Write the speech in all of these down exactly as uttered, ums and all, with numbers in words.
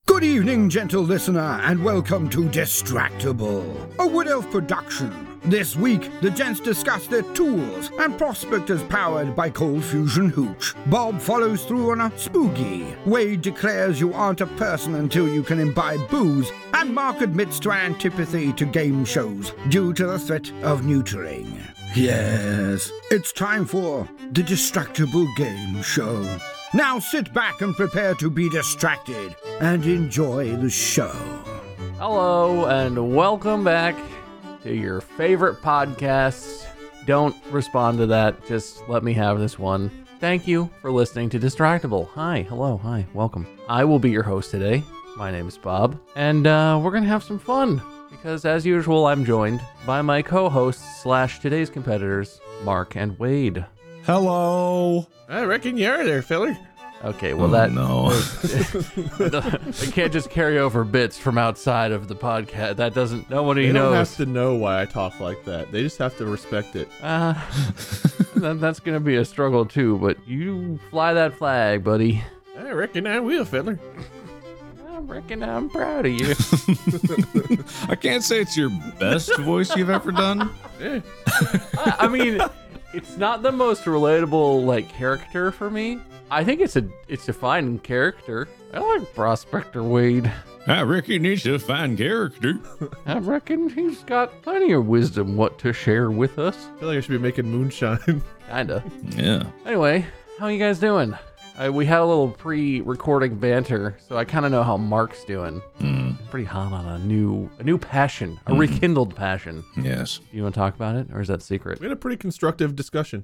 Good evening, gentle listener, and welcome to Distractable, a Wood Elf production. This week, the gents discuss their tools, and Prospect is powered by Cold Fusion Hooch. Bob follows through on a spooky. Wade declares you aren't a person until you can imbibe booze, and Mark admits to antipathy to game shows due to the threat of neutering. Yes, it's time for the Distractable Game Show. Now sit back and prepare to be distracted and enjoy the show. Hello and welcome back to your favorite podcast. Don't respond to that. Just let me have this one. Thank you for listening to Distractable. Hi, hello, hi, welcome. I will be your host today. My name is Bob, and uh, we're going to have some fun because, as usual, I'm joined by my co-hosts slash today's competitors, Mark and Wade. Hello. I reckon you are there, filler. Okay, well, oh, that... no. I can't just carry over bits from outside of the podcast. That doesn't... Nobody They knows. don't have to know why I talk like that. They just have to respect it. Uh, that, that's going to be a struggle, too, but you fly that flag, buddy. I reckon I will, filler. I reckon I'm proud of you. I can't say it's your best voice you've ever done. Yeah. I, I mean... It's not the most relatable, like, character for me. I think it's a it's a fine character. I like Prospector Wade. I reckon he's a fine character. I reckon he's got plenty of wisdom what to share with us. I feel like I should be making moonshine. Kinda. Yeah. Anyway, how you guys doing? Uh, we had a little pre-recording banter, so I kind of know how Mark's doing. Mm. Pretty hot on a new a new passion, a mm. rekindled passion. Yes. Do you want to talk about it, or is that secret? We had a pretty constructive discussion.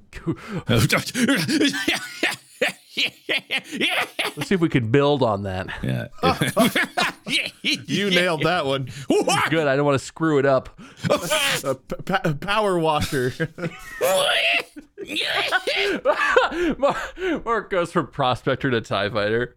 Let's see if we can build on that. Yeah. You nailed that one. Good, I don't want to screw it up. A p- p- power washer. Mark, Mark goes from Prospector to TIE Fighter.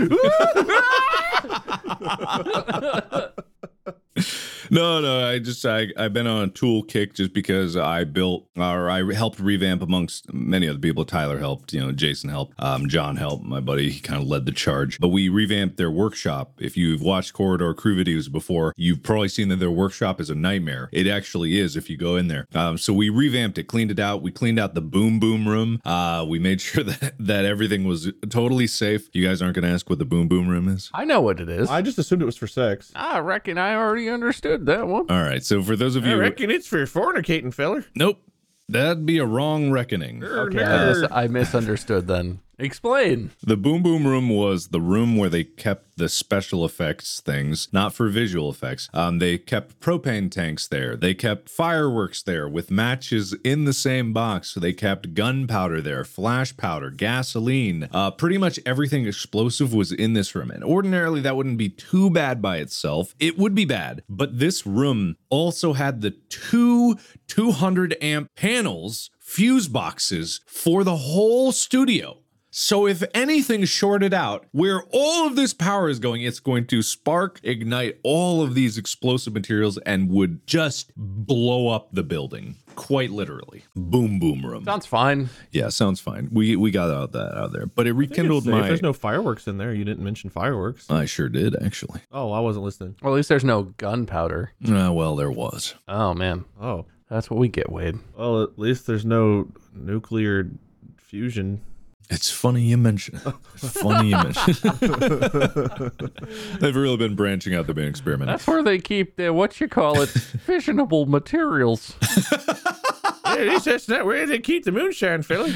No, no, I just, I, I've been on a tool kick just because I built, or I helped revamp amongst many other people. Tyler helped, you know, Jason helped, um, John helped, my buddy, he kind of led the charge. But we revamped their workshop. If you've watched Corridor Crew videos before, you've probably seen that their workshop is a nightmare. It actually is if you go in there. Um, so we revamped it, cleaned it out. We cleaned out the boom boom room. Uh, we made sure that, that everything was totally safe. You guys aren't going to ask what the boom boom room is? I know what it is. I just assumed it was for sex. I reckon I already understood that one. All right, so for those of I you... reckon it's for fornicating, filler. Nope. That'd be a wrong reckoning. Okay, I, mis- I misunderstood then. Explain. The Boom Boom Room was the room where they kept the special effects things, not for visual effects. Um, they kept propane tanks there. They kept fireworks there with matches in the same box. So they kept gunpowder there, flash powder, gasoline. Uh, pretty much everything explosive was in this room. And ordinarily that wouldn't be too bad by itself. It would be bad. But this room also had the two two hundred amp panels, fuse boxes for the whole studio. So if anything shorted out, where all of this power is going, it's going to spark, ignite all of these explosive materials and would just blow up the building. Quite literally. Boom boom room. Sounds fine. Yeah, sounds fine. We we got out that out there. But it rekindled my... If there's no fireworks in there, you didn't mention fireworks. I sure did, actually. Oh, I wasn't listening. Well, at least there's no gunpowder. Uh, well, there was. Oh, man. Oh. That's what we get, Wade. Well, at least there's no nuclear fusion. It's funny you mention it. It's funny you mention it. They've really been branching out. They've been experimenting. That's where they keep their, what you call it, fissionable materials. Yeah, at least that's not where they keep the moonshine, fella.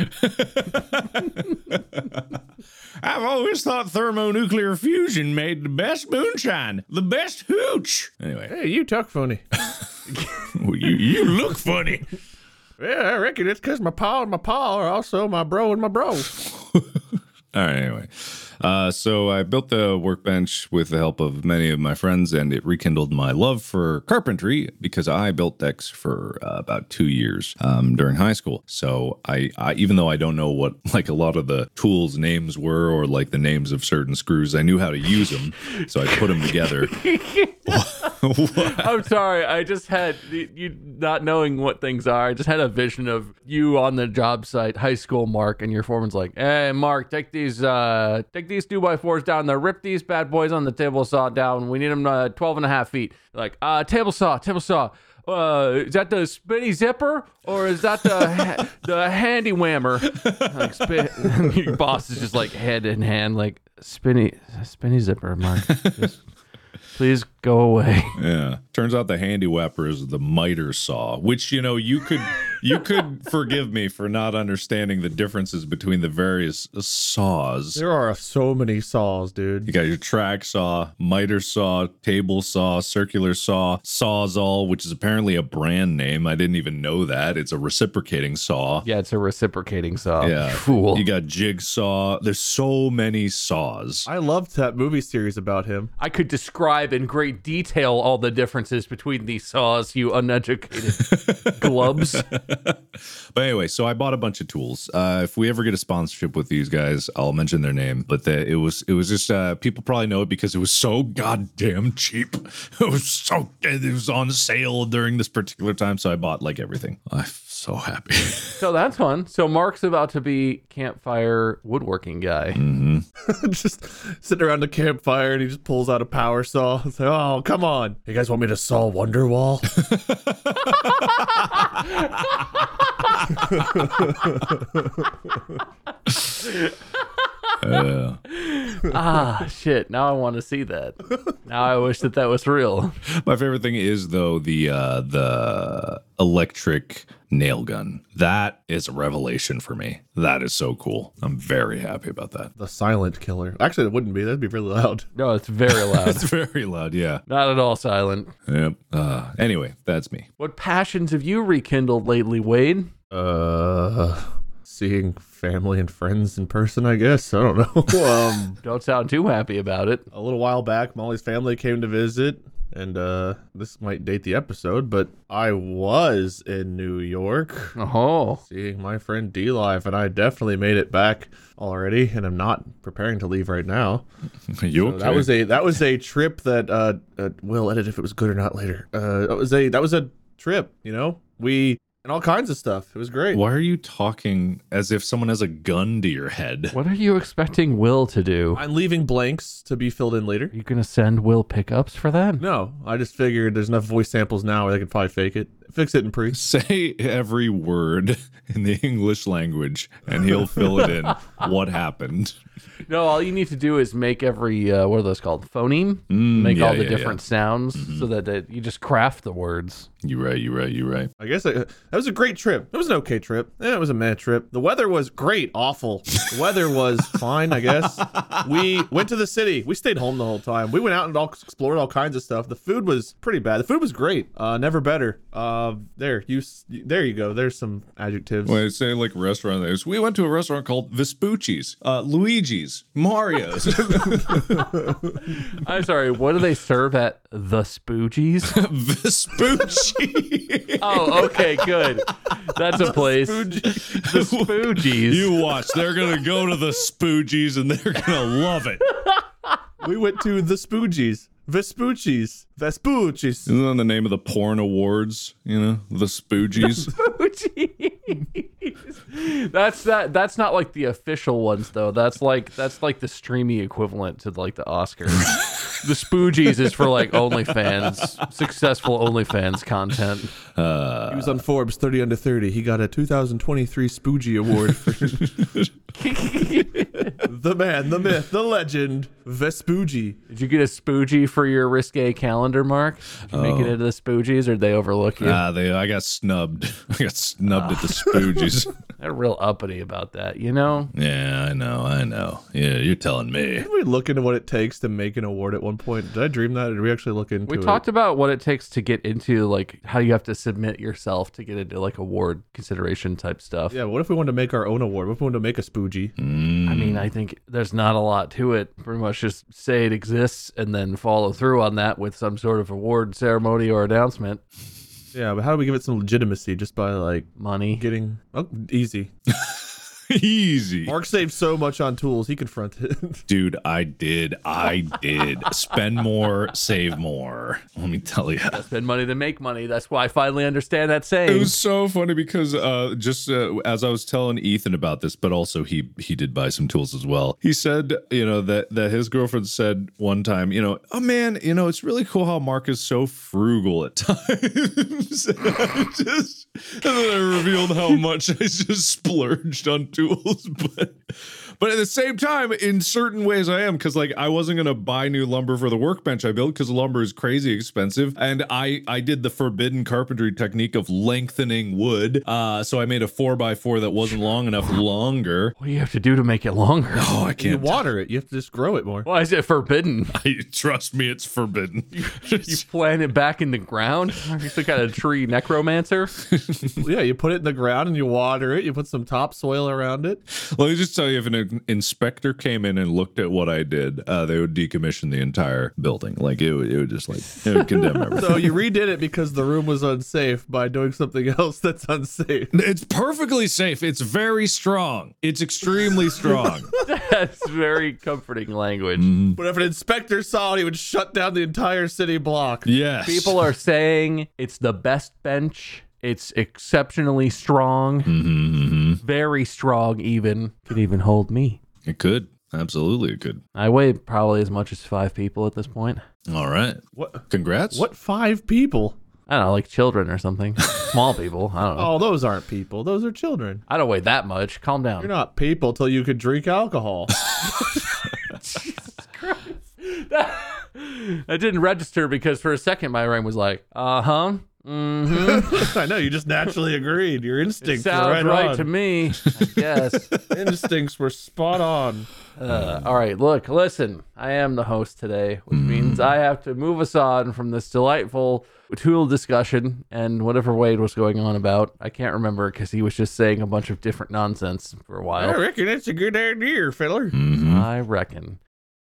I've always thought thermonuclear fusion made the best moonshine, the best hooch. Anyway. Hey, you talk funny. Well, you, you look funny. Yeah, I reckon it's because my pa and my pa are also my bro and my bro. All right, anyway. Uh, so I built the workbench with the help of many of my friends, and it rekindled my love for carpentry because I built decks for uh, about two years um, during high school. So I, I, even though I don't know what like a lot of the tools names were or like the names of certain screws, I knew how to use them. So I put them together. I'm sorry. I just had you not knowing what things are. I just had a vision of you on the job site, high school, Mark, and your foreman's like, "Hey, Mark, take these, uh, take these two by fours down there. Rip these bad boys on the table saw down. We need them uh, twelve and a half feet." Like, uh, table saw, table saw. Uh, is that the spinny zipper or is that the ha- the handy whammer? Like, spin- your boss is just like head in hand, like spinny, spinny zipper, Mark. Just, please go away. Yeah. Turns out the handy whapper is the miter saw, which, you know, you could you could forgive me for not understanding the differences between the various saws. There are so many saws, dude. You got your track saw, miter saw, table saw, circular saw, sawzall, which is apparently a brand name. I didn't even know that. It's a reciprocating saw. Yeah, it's a reciprocating saw. Yeah. Fool. You got jigsaw. There's so many saws. I loved that movie series about him. I could describe in great detail all the differences between these saws, you uneducated glubs. But anyway, so I bought a bunch of tools. Uh, if we ever get a sponsorship with these guys, I'll mention their name. But the, it was it was just uh, people probably know it because it was so goddamn cheap. It was so it was on sale during this particular time, so I bought like everything. I'm so happy. So that's fun. So Mark's about to be campfire woodworking guy. Mm-hmm. Just sitting around the campfire and he just pulls out a power saw. It's like, oh, come on. You guys want me to saw Wonderwall? Uh, Ah, shit. Now I want to see that. Now I wish that that was real. my favorite thing is though the uh, the electric nail gun. That is a revelation for me. That is so cool. I'm very happy about that. The silent killer. Actually, it wouldn't be. That'd be really loud. No, it's very loud. It's very loud. Yeah. Not at all silent. Yep. Uh, anyway, that's me. What passions have you rekindled lately, Wade? Uh, seeing family and friends in person, I guess. I don't know. um, Don't sound too happy about it. a little while back, Molly's family came to visit, and uh, this might date the episode, but I was in New York Oh. seeing my friend D Live, and I definitely made it back already, and I'm not preparing to leave right now. You So okay? that was a that was a trip that uh, uh we'll edit if it was good or not later. Uh, that was a that was a trip, you know. We and all kinds of stuff. It was great. Why are you talking as if someone has a gun to your head? What are you expecting Will to do? I'm leaving blanks to be filled in later. Are you going to send Will pickups for that? No, I just figured there's enough voice samples now where they could probably fake it, fix it in pre. Say every word in the English language and he'll fill it in. What happened? No, all you need to do is make every, uh, what are those called? Phoneme? Mm, make yeah, all the yeah, different yeah. sounds so that it, you just craft the words. You right, you right, you right. I guess I, that was a great trip. It was an okay trip. Yeah, it was a mad trip. The weather was great, awful. The weather was fine, I guess. We went to the city. We stayed home the whole time. We went out and all explored all kinds of stuff. The food was pretty bad. The food was great. Uh, never better. Uh, there, you, s- there you go. There's some adjectives. Wait, say like restaurant there's we went to a restaurant called Vespucci's, uh, Luigi's, Mario's. I'm sorry, what do they serve at the Spoogies? Vespucci. Oh, okay, good. That's a place. The Spoogies. You watch. They're gonna go to the Spoogies and they're gonna love it. We went to the Spoogies. Vespucci's. Vespucci's. Isn't that the name of the porn awards? You know, the Spoogies. Spoogies. That's that. That's not like the official ones though. That's like that's like the streamy equivalent to like the Oscars. The Spoogies is for like OnlyFans, successful OnlyFans content. He was on Forbes thirty under thirty. He got a two thousand twenty-three Spoogie Award for the man, the myth, the legend, Vespucci. Did you get a Spoogie for your risque calendar, Mark? Did you make it into the Spoogies, or did they overlook you? Ah, they. I got snubbed. I got snubbed at the Spoogies. They're real uppity about that, you know? Yeah, I know. I know. Yeah, you're telling me. Did we look into what it takes to make an award at one point? Did I dream that? Or did we actually look into We it? talked about what it takes to get into like how you have to submit yourself to get into like award consideration type stuff. Yeah, what if we wanted to make our own award? What if we wanted to make a Spoogie? I mean, I think there's not a lot to it. Pretty much just say it exists and then follow through on that with some sort of award ceremony or announcement. Yeah, but how do we give it some legitimacy just by like Money. getting oh, easy? Easy. Mark saved so much on tools. He confronted. Dude, I did. I did. Spend more, save more. Let me tell you. Spend money to make money. That's why I finally understand that saying. It was so funny because uh, just uh, as I was telling Ethan about this, but also he he did buy some tools as well. He said, you know, that that his girlfriend said one time, you know, oh man, you know, it's really cool how Mark is so frugal at times. and, I just, and then I revealed how much I just splurged on tools, but. But at the same time, in certain ways I am, because like I wasn't going to buy new lumber for the workbench I built because the lumber is crazy expensive. And I, I did the forbidden carpentry technique of lengthening wood. Uh, so I made a four by four that wasn't long enough longer. What do you have to do to make it longer? Oh, I You can't. water it. You have to just grow it more. Why is it forbidden? I, trust me, it's forbidden. You plant it back in the ground? You're some kind of tree necromancer? Yeah, you put it in the ground and you water it. You put some topsoil around it. Let me just tell you, if an inspector came in and looked at what I did, uh, they would decommission the entire building. Like it would, it would just like it would condemn everything. So you redid it because the room was unsafe by doing something else that's unsafe. It's perfectly safe. It's very strong. It's extremely strong. That's very comforting language. But if an inspector saw it, he would shut down the entire city block. Yes. People are saying it's the best bench. It's exceptionally strong. Mm-hmm. Very strong, even. Could even hold me. It could. Absolutely, it could. I weigh probably as much as five people at this point. All right. What? Congrats. What five people? I don't know, like children or something. Small people. I don't know. Oh, those aren't people. Those are children. I don't weigh that much. Calm down. You're not people till you could drink alcohol. That didn't register because for a second my brain was like, uh huh. Mm-hmm. I know, you just naturally agreed. Your instincts were Sounds right, right on. to me, I guess. Instincts were spot on. Uh, all right, look, listen. I am the host today, which means I have to move us on from this delightful tool discussion and whatever Wade was going on about. I can't remember because he was just saying a bunch of different nonsense for a while. reckon it's a good idea, feller. I reckon.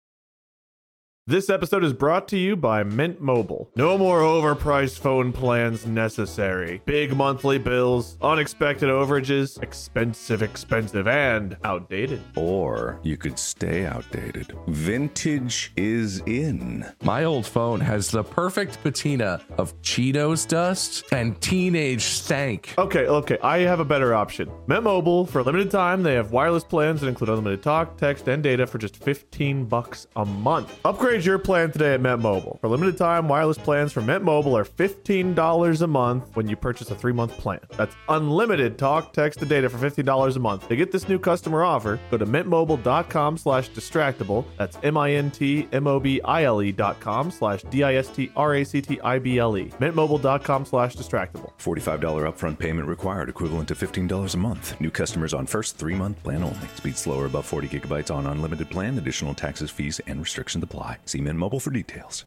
This episode is brought to you by Mint Mobile. No more overpriced phone plans necessary. Big monthly bills, unexpected overages, expensive, expensive, and outdated. Or you could stay outdated. Vintage is in. My old phone has the perfect patina of Cheetos dust and teenage stank. Okay, okay, I have a better option. Mint Mobile, for a limited time, they have wireless plans that include unlimited talk, text, and data for just fifteen bucks a month. Upgrade your plan today at Mint Mobile. For limited time, wireless plans from Mint Mobile are fifteen dollars a month when you purchase a three-month plan. That's unlimited talk, text, and data for fifteen dollars a month. To get this new customer offer, go to mintmobile.com slash distractible. That's M-I-N-T-M-O-B-I-L-E dot com slash D-I-S-T-R-A-C-T-I-B-L-E. Mintmobile.com slash distractible. forty-five dollars upfront payment required, equivalent to fifteen dollars a month. New customers on first three-month plan only. Speed slower above forty gigabytes on unlimited plan. Additional taxes, fees, and restrictions apply. See Mint Mobile for details.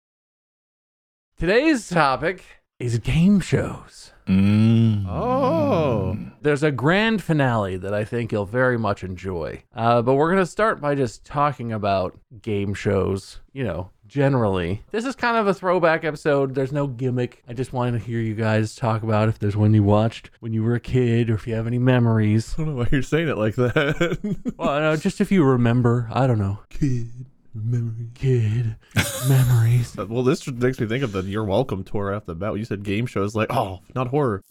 Today's topic is game shows. Mm. Oh. There's a grand finale that I think you'll very much enjoy. Uh, but we're going to start by just talking about game shows, you know, generally. This is kind of a throwback episode. There's no gimmick. I just wanted to hear you guys talk about if there's one you watched when you were a kid or if you have any memories. I don't know why you're saying it like that. Well, no, just if you remember. I don't know. Kid. Memory. Kid. Memories. Well, this makes me think of the You're Welcome tour off the bat. When you said game shows, like, oh, not horror.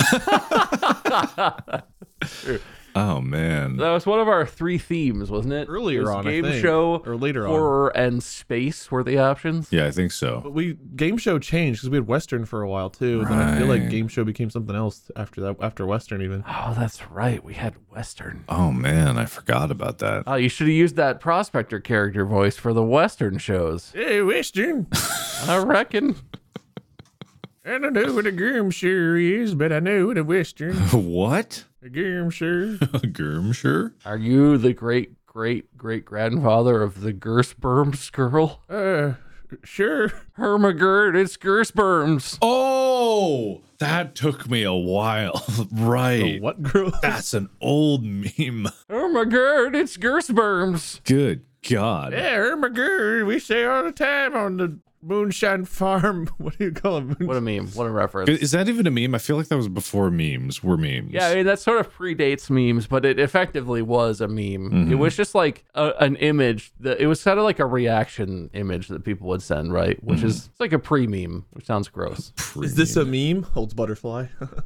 Oh man. That was one of our three themes, wasn't it? Earlier It was on, I game think. show, Or later on. horror, and space were the options. Yeah, I think so. But we game show changed because we had Western for a while too. And then I feel like Right. game show became something else after that. After Western, even. Oh, that's right. We had Western. Oh man, I forgot about that. Oh, you should have used that prospector character voice for the Western shows. Hey, Western. I reckon. I don't know what a game show is, but I know what a Western. What? A game show. Gurmshire? Are you the great, great, great grandfather of the Gersberms girl? Uh, sure. Hermagerd, it's Gersberms. Oh, that took me a while. Right. What girl? That's an old meme. Hermagerd, it's Gersberms. Good God. Yeah, Ermagur, we say all the time on the Moonshine Farm. What do you call it? Moonshine? What a meme. What a reference. Is that even a meme? I feel like that was before memes were memes. Yeah, I mean, that sort of predates memes, but it effectively was a meme. Mm-hmm. It was just like a, an image. That, it was kind of like a reaction image that people would send, right? Which mm-hmm. is it's like a pre-meme, which sounds gross. Pre-meme. Is this a meme? Holds butterfly.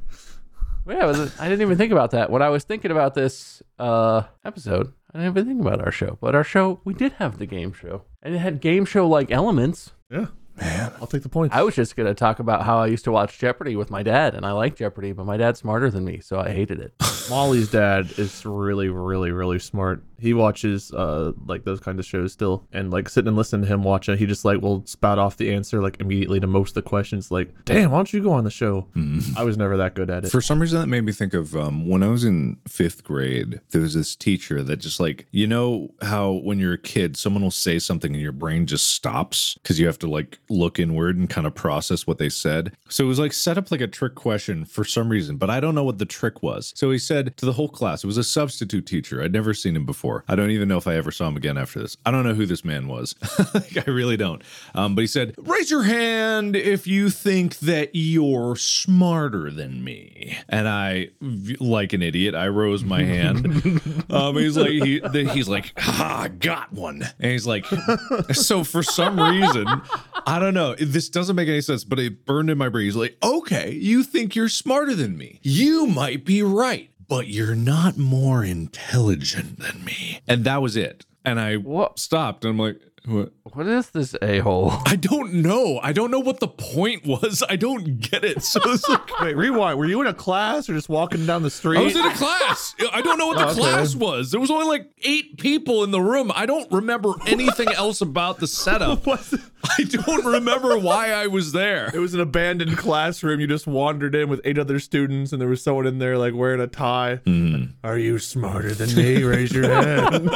Well, yeah, it was, I didn't even think about that. When I was thinking about this uh, episode, I didn't even think about our show. But our show, we did have the game show. And it had game show-like elements. Yeah. Man, I'll take the points. I was just going to talk about how I used to watch Jeopardy with my dad, and I like Jeopardy, but my dad's smarter than me, so I hated it. Molly's dad is really, really, really smart. He watches uh like those kind of shows still, and like sitting and listening to him watch it, he just like will spout off the answer like immediately to most of the questions. Like, damn, why don't you go on the show? Mm. I was never that good at it. For some reason, that made me think of um, when I was in fifth grade. There was this teacher that just like, you know how when you're a kid, someone will say something and your brain just stops because you have to like look inward and kind of process what they said. So it was like set up like a trick question for some reason, but I don't know what the trick was. So he said to the whole class, it was a substitute teacher. I'd never seen him before. I don't even know if I ever saw him again after this. I don't know who this man was. Like, I really don't. Um, but he said, raise your hand if you think that you're smarter than me. And I, like an idiot, I rose my hand. um, he's like, he, he's like, ha, got one. And he's like, so for some reason, I don't know. This doesn't make any sense, but it burned in my brain. He's like, okay, you think you're smarter than me. You might be right, but you're not more intelligent than me. And that was it. And I what? stopped and I'm like, what? What is this a-hole? I don't know. I don't know what the point was. I don't get it. So it's like, wait, rewind. Were you in a class or just walking down the street? I was in a class. I don't know what the oh, okay. class was. There was only like eight people in the room. I don't remember anything else about the setup. I don't remember why I was there. It was an abandoned classroom. You just wandered in with eight other students, and there was someone in there like wearing a tie. Mm. Are you smarter than me? Raise your hand.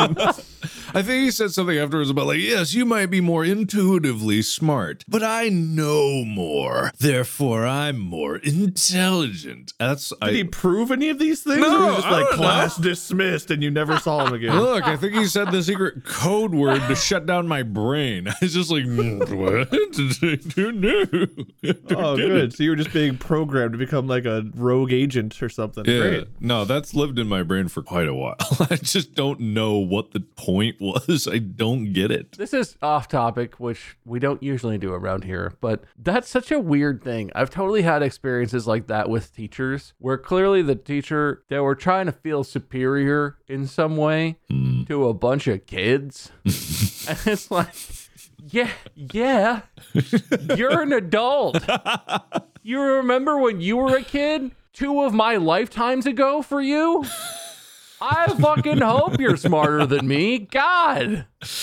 I think he said something afterwards about like, yes, you might be more intuitively smart, but I know more. Therefore, I'm more intelligent. That's. Did I, he prove any of these things? No, or was it just I like don't class know. dismissed, and you never saw him again. Look, I think he said the secret code word to shut down my brain. I was just like, what? Oh, good. So you were just being programmed to become like a rogue agent or something. Yeah. Great. No, that's lived in my brain for quite a while. I just don't know what the point was. I don't get it. This is off topic, which we don't usually do around here, but that's such a weird thing. I've totally had experiences like that with teachers where clearly the teacher, they were trying to feel superior in some way mm. to a bunch of kids. And it's like, yeah, yeah, you're an adult. You remember when you were a kid? Two of my lifetimes ago for you? I fucking hope you're smarter than me. God.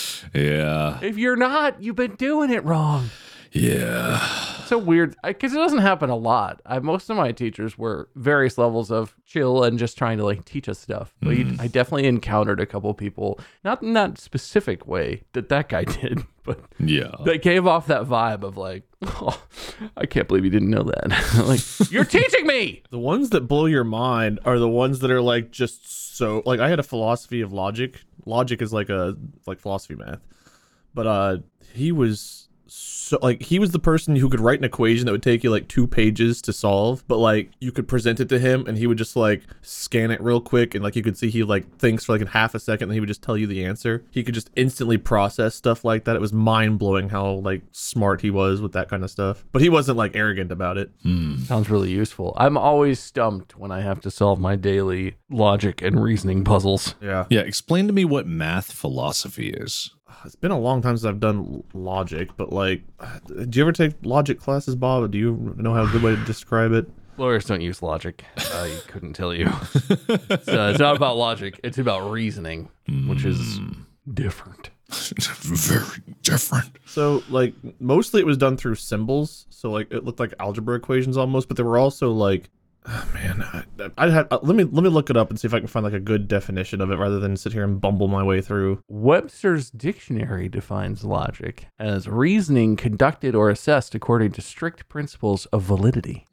Yeah. If you're not, you've been doing it wrong. Yeah. It's so weird because it doesn't happen a lot. I, most of my teachers were various levels of chill and just trying to like teach us stuff. But mm. I definitely encountered a couple people, not in that specific way that that guy did, but yeah, that gave off that vibe of like, oh, I can't believe you didn't know that. Like, you're teaching me. The ones that blow your mind are the ones that are like just so like I had a philosophy of logic. Logic is like a like philosophy math, but uh, he was. So like he was the person who could write an equation that would take you like two pages to solve, but like you could present it to him and he would just like scan it real quick and like you could see he like thinks for like in half a second and he would just tell you the answer. He could just instantly process stuff like that. It was mind blowing how like smart he was with that kind of stuff. But he wasn't like arrogant about it. Hmm. Sounds really useful. I'm always stumped when I have to solve my daily logic and reasoning puzzles. Yeah. Yeah. Explain to me what math philosophy is. It's been a long time since I've done logic, but like, do you ever take logic classes, Bob? Do you know how a good way to describe it? Lawyers don't use logic. I couldn't tell you. It's, uh, it's not about logic. It's about reasoning, which is different. Very different. So like mostly it was done through symbols. So like it looked like algebra equations almost, but there were also like Oh, man, I, I'd have, uh, let me let me look it up and see if I can find like a good definition of it rather than sit here and bumble my way through. Webster's dictionary defines logic as reasoning conducted or assessed according to strict principles of validity.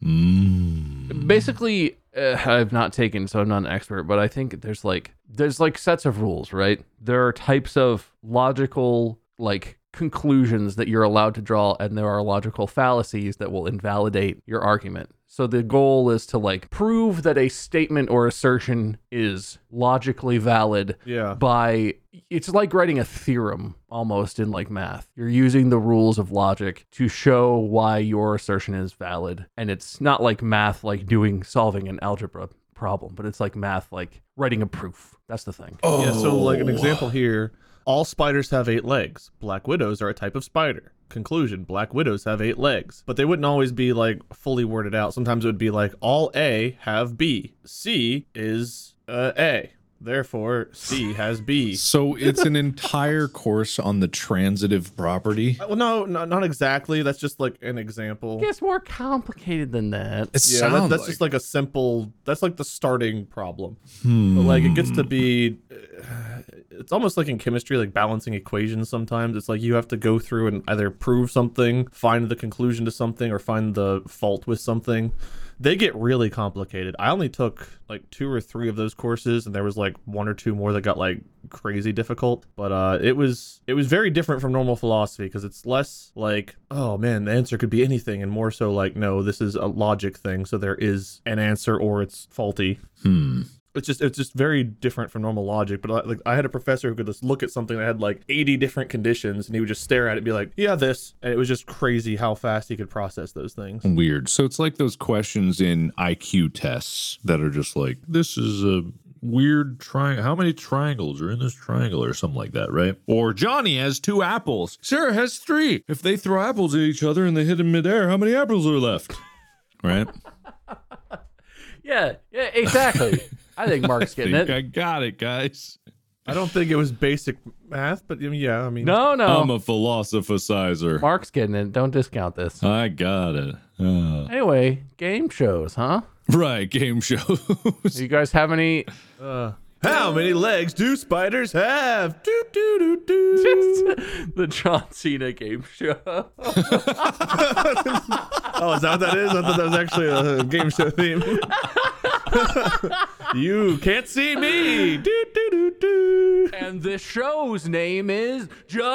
Mm. Basically, uh, I've not taken, so I'm not an expert, but I think there's like there's like sets of rules, right? There are types of logical like conclusions that you're allowed to draw, and there are logical fallacies that will invalidate your argument. So the goal is to like prove that a statement or assertion is logically valid Yeah. by, it's like writing a theorem almost in like math. You're using the rules of logic to show why your assertion is valid. And it's not like math, like doing, solving an algebra problem, but it's like math, like writing a proof. That's the thing. Oh. Yeah, so like an example here, all spiders have eight legs. Black widows are a type of spider. Conclusion, black widows have eight legs. But they wouldn't always be like fully worded out. Sometimes it would be like all A have B. C is uh, A. Therefore, C has B. So it's an entire course on the transitive property. Well, no, no, not exactly. That's just like an example. It gets more complicated than that. It Yeah, that, sounds that's like. just like a simple, that's like the starting problem. Hmm. But like it gets to be, uh, it's almost like in chemistry, like balancing equations sometimes. It's like you have to go through and either prove something, find the conclusion to something, or find the fault with something. They get really complicated. I only took like two or three of those courses, and there was like one or two more that got like crazy difficult. But uh, it was it was very different from normal philosophy because it's less like, oh man, the answer could be anything, and more so like, no, this is a logic thing, so there is an answer or it's faulty. Hmm. It's just it's just very different from normal logic. But I, like I had a professor who could just look at something that had like eighty different conditions, and he would just stare at it and be like, yeah, this. And it was just crazy how fast he could process those things. Weird. So it's like those questions in I Q tests that are just like, this is a weird triangle. How many triangles are in this triangle or something like that, right? Or Johnny has two apples. Sarah has three. If they throw apples at each other and they hit in midair, how many apples are left? Right? Yeah, yeah, exactly. I think Mark's getting think it. I got it, guys. I don't think it was basic math, but I mean, yeah, I mean, No, no. I'm a philosophicizer. Mark's getting it. Don't discount this. I got it. Uh, Anyway, game shows, huh? right, game shows. Do you guys have any? uh, how many legs do spiders have? Do do do do. The John Cena game show. Oh, is that what that is? I thought that was actually a game show theme. You can't see me. Do do do do. And the show's name is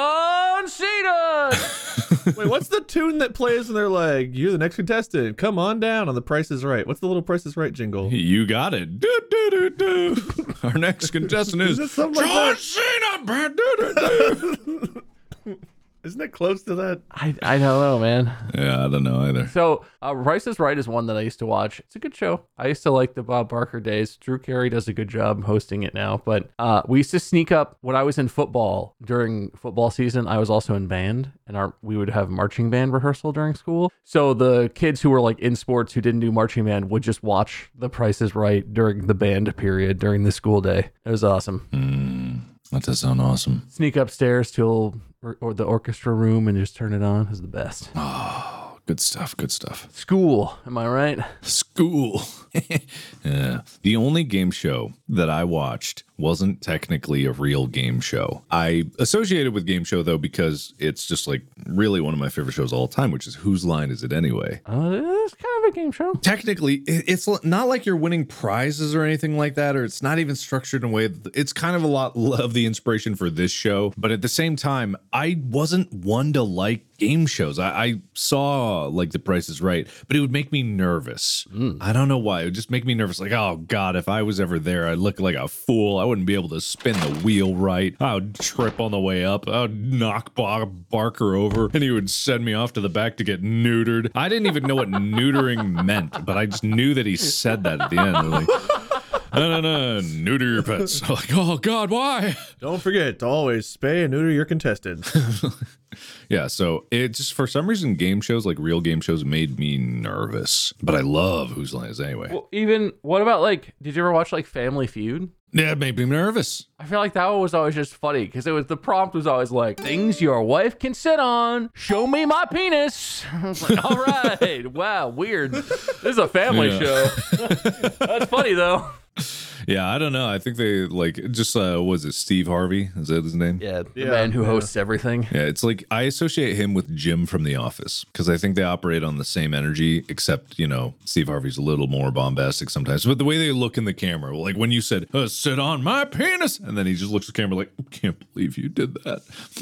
John Cena. Wait, what's the tune that plays when they're like, "You're the next contestant. Come on down on The Price is Right." What's the little Price is Right jingle? You got it. Do, do, do, do. Our next contestant is, Is it something like John that? Cena. Brad, do, do, do. Isn't it close to that? I, I don't know, man. Yeah, I don't know either. So, uh, Price is Right is one that I used to watch. It's a good show. I used to like the Bob Barker days. Drew Carey does a good job hosting it now. But uh, we used to sneak up when I was in football during football season. I was also in band, and our we would have marching band rehearsal during school. So the kids who were like in sports who didn't do marching band would just watch The Price is Right during the band period during the school day. It was awesome. Mm, that does sound awesome. Sneak upstairs to or, or the orchestra room and just turn it on. It was the best. Oh, good stuff. Good stuff. School, am I right? School. Yeah. The only game show that I watched wasn't technically a real game show. I associated with game show though because it's just like really one of my favorite shows of all time, which is Whose Line Is It Anyway? Uh, it's kind of a game show. Technically, it- it's l- not like you're winning prizes or anything like that, or it's not even structured in a way. That, it's kind of a lot of the inspiration for this show, but at the same time, I wasn't one to like game shows. I, I saw like The Price is Right, but it would make me nervous. I don't know why. It would just make me nervous. Like, oh God, if I was ever there, I'd look like a fool. I wouldn't be able to spin the wheel right. I would trip on the way up. I would knock Bob Barker over, and he would send me off to the back to get neutered. I didn't even know what neutering meant, but I just knew that he said that at the end. Like, no, no, no, neuter your pets. I'm like, oh God, why? Don't forget to always spay and neuter your contestants. Yeah, so it just for some reason game shows, like real game shows, made me nervous. But I love Whose Line Is It Anyway. Well, even what about like? Did you ever watch like Family Feud? Yeah, it made me nervous. I feel like that one was always just funny because it was the prompt was always like, things your wife can sit on. Show me my penis. I was like, all right. Wow, weird. This is a family Yeah. show. That's funny, though. Yeah, I don't know. I think they like just uh was it Steve Harvey? Is that his name? Yeah, the Yeah, man who yeah. hosts everything. Yeah, it's like I associate him with Jim from The Office because I think they operate on the same energy, except, you know, Steve Harvey's a little more bombastic sometimes. But the way they look in the camera, like when you said, uh, sit on my penis, and then he just looks at the camera like, I can't believe you did that.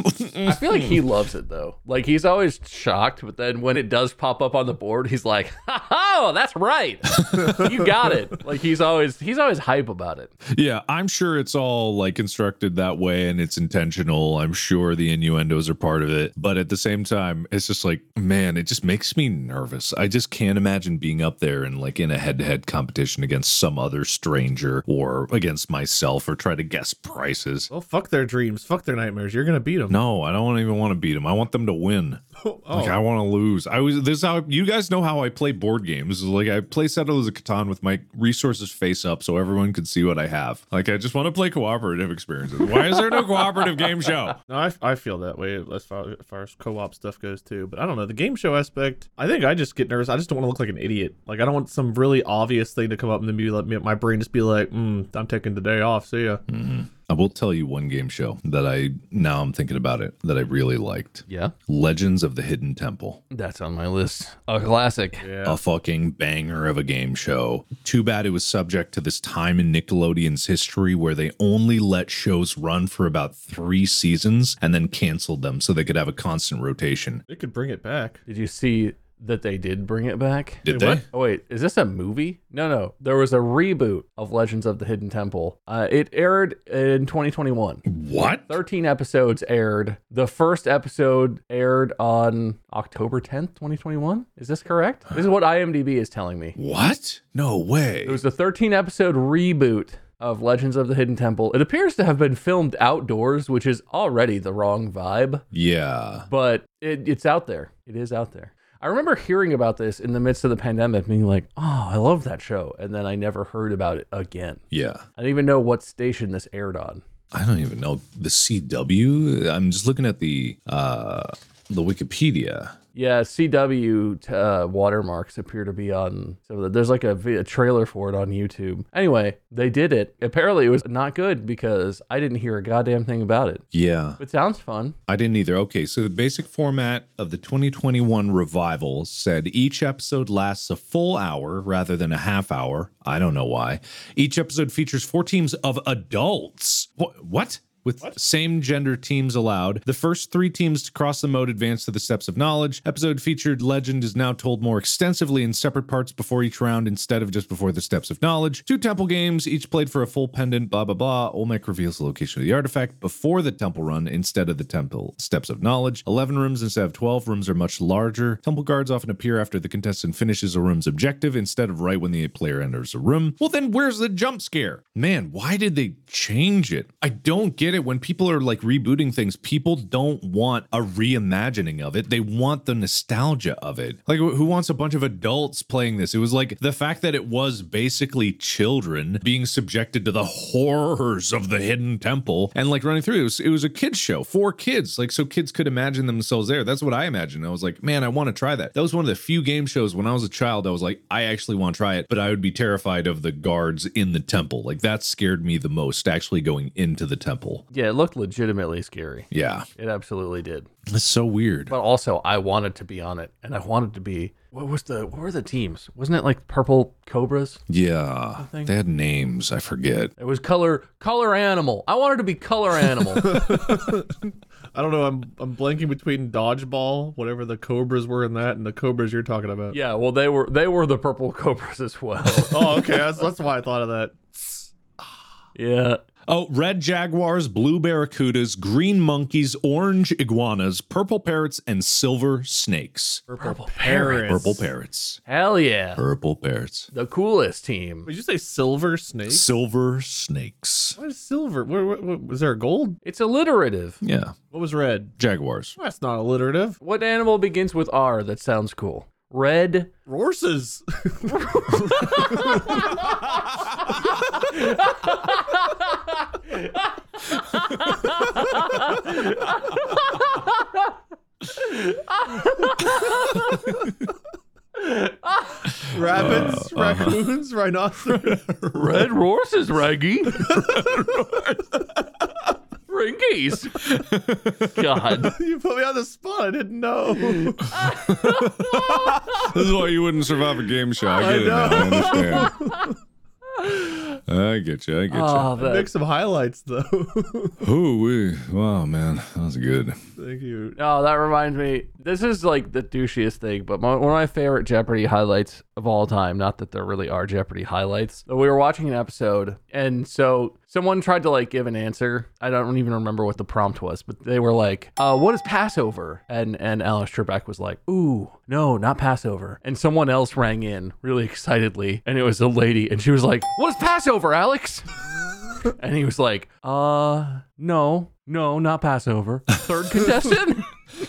I feel like he loves it, though. Like, he's always shocked, but then when it does pop up on the board, he's like, ha ha, that's right. You got it. Like, he's always, he's always hype about it. Yeah, I'm sure it's all like constructed that way and it's intentional. I'm sure the innuendos are part of it. But at the same time, it's just like, man, it just makes me nervous. I just can't imagine being up there and like in a head to head competition against some other stranger or against myself or try to guess prices. Well, fuck their dreams. Fuck their nightmares. You're going to beat them. No, I don't even want to beat them. I want them to win. Oh. Like I want to lose. I was this is how you guys know how I play board games. Like I play Settlers of Catan with my resources face up so everyone can see what I have. Like I just want to play cooperative experiences. Why is there no cooperative game show? No, I, I feel that way as far, as far as co-op stuff goes too. But I don't know, the game show aspect, I think I just get nervous. I just don't want to look like an idiot. Like I don't want some really obvious thing to come up and then be like, my brain just be like, mm, I'm taking the day off. See ya. Mm-hmm. I will tell you one game show that I, now I'm thinking about it, that I really liked. Yeah. Legends of the Hidden Temple. That's on my list. A classic. Yeah. A fucking banger of a game show. Too bad it was subject to this time in Nickelodeon's history where they only let shows run for about three seasons and then canceled them so they could have a constant rotation. They could bring it back. Did you see that they did bring it back? Did Wait, they? what? Oh, wait, is this a movie? No, no. There was a reboot of Legends of the Hidden Temple. Uh, it aired in twenty twenty-one. What? thirteen episodes aired. The first episode aired on October tenth, twenty twenty-one. Is this correct? This is what IMDb is telling me. What? No way. It was a thirteen episode reboot of Legends of the Hidden Temple. It appears to have been filmed outdoors, which is already the wrong vibe, Yeah. but it, it's out there. It is out there. I remember hearing about this in the midst of the pandemic, being like, oh, I love that show. And then I never heard about it again. Yeah. I don't even know what station this aired on. I don't even know. The C W? I'm just looking at the uh the Wikipedia. Yeah, C W uh, watermarks appear to be on. So there's like a, vi- a trailer for it on YouTube. Anyway, they did it. Apparently, it was not good because I didn't hear a goddamn thing about it. Yeah. It sounds fun. I didn't either. Okay, so the basic format of the twenty twenty-one revival said each episode lasts a full hour rather than a half hour. I don't know why. Each episode features four teams of adults. What? What? With what? Same gender teams allowed. The first three teams to cross the moat advance to the Steps of Knowledge. Episode featured legend is now told more extensively in separate parts before each round instead of just before the Steps of Knowledge. Two temple games, each played for a full pendant, blah, blah, blah. Olmec reveals the location of the artifact before the temple run instead of the temple Steps of Knowledge. eleven rooms instead of twelve. Rooms are much larger. Temple guards often appear after the contestant finishes a room's objective instead of right when the player enters a room. Well, then where's the jump scare? Man, why did they change it? I don't get it. When people are like rebooting things, people don't want a reimagining of it. They want the nostalgia of it. Like, who wants a bunch of adults playing this? It was like the fact that it was basically children being subjected to the horrors of the Hidden Temple and like running through. It was, it was a kids show for kids, like so kids could imagine themselves there. That's what I imagined. I was like, man, I want to try that. That was one of the few game shows when I was a child. I was like, I actually want to try it, but I would be terrified of the guards in the temple. Like that scared me the most, actually going into the temple. Yeah, it looked legitimately scary. Yeah. It absolutely did. It's so weird. But also, I wanted to be on it, and I wanted to be. What was the? What were the teams? Wasn't it like Purple Cobras? Yeah. think. They had names. I forget. It was color color animal. I wanted to be color animal. I don't know. I'm I'm blanking between dodgeball, whatever the cobras were in that, and the cobras you're talking about. Yeah, well, they were they were the Purple Cobras as well. Oh, okay. That's, that's why I thought of that. Yeah. Oh, red jaguars, blue barracudas, green monkeys, orange iguanas, purple parrots, and silver snakes. Purple, parrots. Purple parrots. Hell yeah. Purple parrots. The coolest team. Did you say silver snake? Silver snakes. What is silver? What, what, what, was there a gold? It's alliterative. Yeah. What was red? Jaguars. That's not alliterative. What animal begins with R that sounds cool? Red Horses. Rabbits, Uh, raccoons, rhinoceros. Red horses, Reggie. Rinkies. God. You put me on the spot. I didn't know. This is why you wouldn't survive a game show. I get I it now. I understand. I get you. I get Oh, Make that, some highlights though. you. Ooh, wee. Wow, man. That was good. Thank you. oh, that reminds me. This is like the douchiest thing, but my, one of my favorite Jeopardy highlights of all time. Not that there really are Jeopardy highlights. But we were watching an episode, and so someone tried to like give an answer. I don't even remember what the prompt was, but they were like, uh, "What is Passover?" And and Alex Trebek was like, "Ooh, no, not Passover." And someone else rang in really excitedly, and it was a lady, and she was like, "What is Passover, Alex?" And he was like, uh, no, no, not Passover. Third contestant?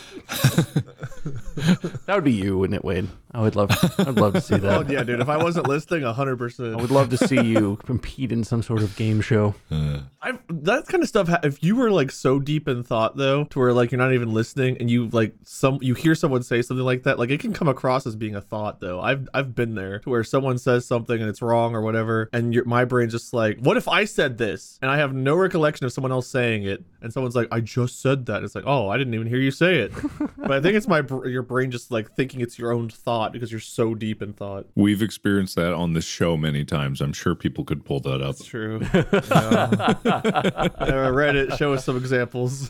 That would be you, wouldn't it, Wade? I would love, I'd love to see Oh that. yeah, dude. If I wasn't listening, a hundred I percent. would love to see you compete in some sort of game show. I that kind of stuff. ha- If you were like so deep in thought though, to where like you're not even listening, and you like some you hear someone say something like that, like it can come across as being a thought though. I've I've been there to where someone says something and it's wrong or whatever, and your my brain's just like, what if I said this? And I have no recollection of someone else saying it, and someone's like, I just said that. It's like, oh, I didn't even hear you say it. But I think it's my br- your brain just like thinking it's your own thought because you're so deep in thought. We've experienced that on this show many times. I'm sure people could pull that up. It's true. Yeah. Uh, Reddit, show us some examples.